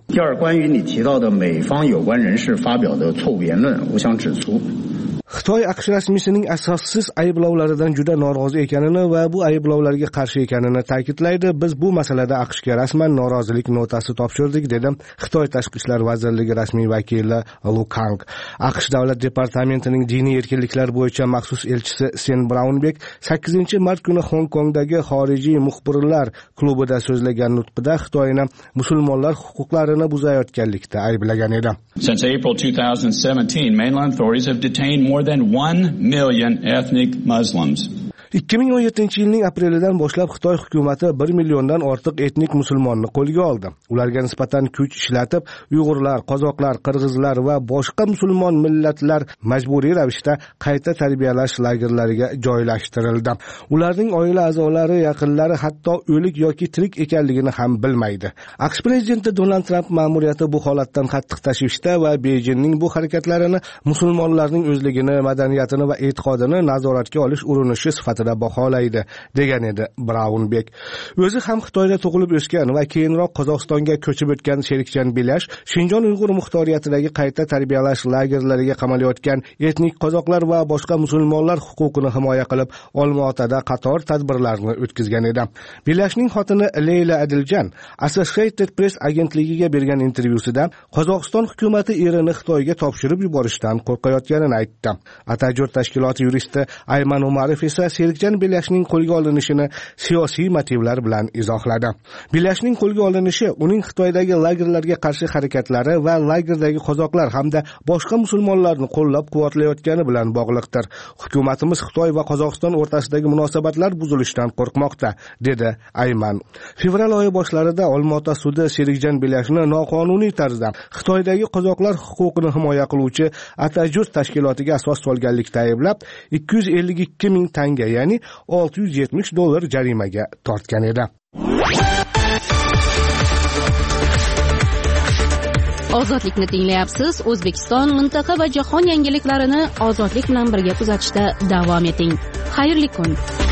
Xitoy AQSh rasmiysining asossiz ayblovlaridan juda norozi ekanini va bu ayblovlarga qarshi ekanini ta'kidlaydi. Biz bu masalada AQShga rasman norozilik notasi topshirdik, dedi Xitoy Tashqi ishlar vazirligi rasmiy vakili Lu Kang. AQSh davlat departamentining diniy erkinliklar bo'yicha maxsus elchisi Sen Braunbek 8-mart kuni Hong Kongdagi xorijiy muxbirlar klubida so'zlagan nutqida Xitoyni musulmonlar huquqlarini buzayotganlikda ayblagan edi. Since April 2017, mainland authorities have detained more than 1 million ethnic Muslims. 2017-yilning aprelidan boshlab Xitoy hukumatı 1 milliondan ortiq etnik musulmonni qo'lga oldi. Ularga nisbatan kuch ishlatib, Uyg'urlar, qozoqlar, qirg'izlar va boshqa musulmon millatlar majburiy ravishda qayta tarbiyalash lagerlariga joylashtirildi. Ularning oila a'zolari, yaqinlari hatto o'lik yoki tirik ekanligini ham bilmaydi. AQSh prezidenti Donald Trump ma'muriyati bu holatdan qattiq tashvishda va Beijingning bu harakatlarini musulmonlarning o'zligini, madaniyatini va e'tiqodini nazoratga olish urinishi sifatida baholaydi, degan edi Braunbek. O'zi ham Xitoyda tug'ilib o'sgan va keyinroq Qozog'istonga ko'chib o'tgan Serikjan Belash Shinjon Uyg'ur muxtoriyatidagi qayta tarbiyalash lagerlariga qamalayotgan etnik qozoqlar va boshqa musulmonlar huquqini himoya qilib, Olmaotada qator tadbirlarni o'tkazgan edi. Belashning xotini Leyla Adiljan Associated Press agentligiga bergan intervyusida Qozog'iston hukumatı erini Xitoyga topshirib yuborishdan qo'rqayotganini aytdi. Atajot tashkiloti yuristi Ayman Umarov esa Sherikjan Belyashning qo'lga olinishini siyosiy motivlar bilan izohladi. Belyashning qo'lga olinishi uning Xitoydagi lagerlarga qarshi harakatlari va lagerdagi qozoqlar hamda boshqa musulmonlarni qo'llab-quvvatlayotgani bilan bog'liqdir. Hukumatimiz Xitoy va Qozog'iston o'rtasidagi munosabatlar buzilishidan qo'rqmoqda, dedi Ayman. Fevral oyi boshlarida Olmaota sudi Sherikjan Belyashni noqonuniy tarzda Xitoydagi qozoqlar huquqini himoya qiluvchi Atajur tashkilotiga asos solganlikda ayblab 252 ming tanga, ya'ni $670 jarimaga tortgan edi. Ozodlikni tinglayapsiz. O'zbekiston, mintaqa va jahon yangiliklarini ozodlik bilan birga kuzatishda davom eting. Xayrli kun.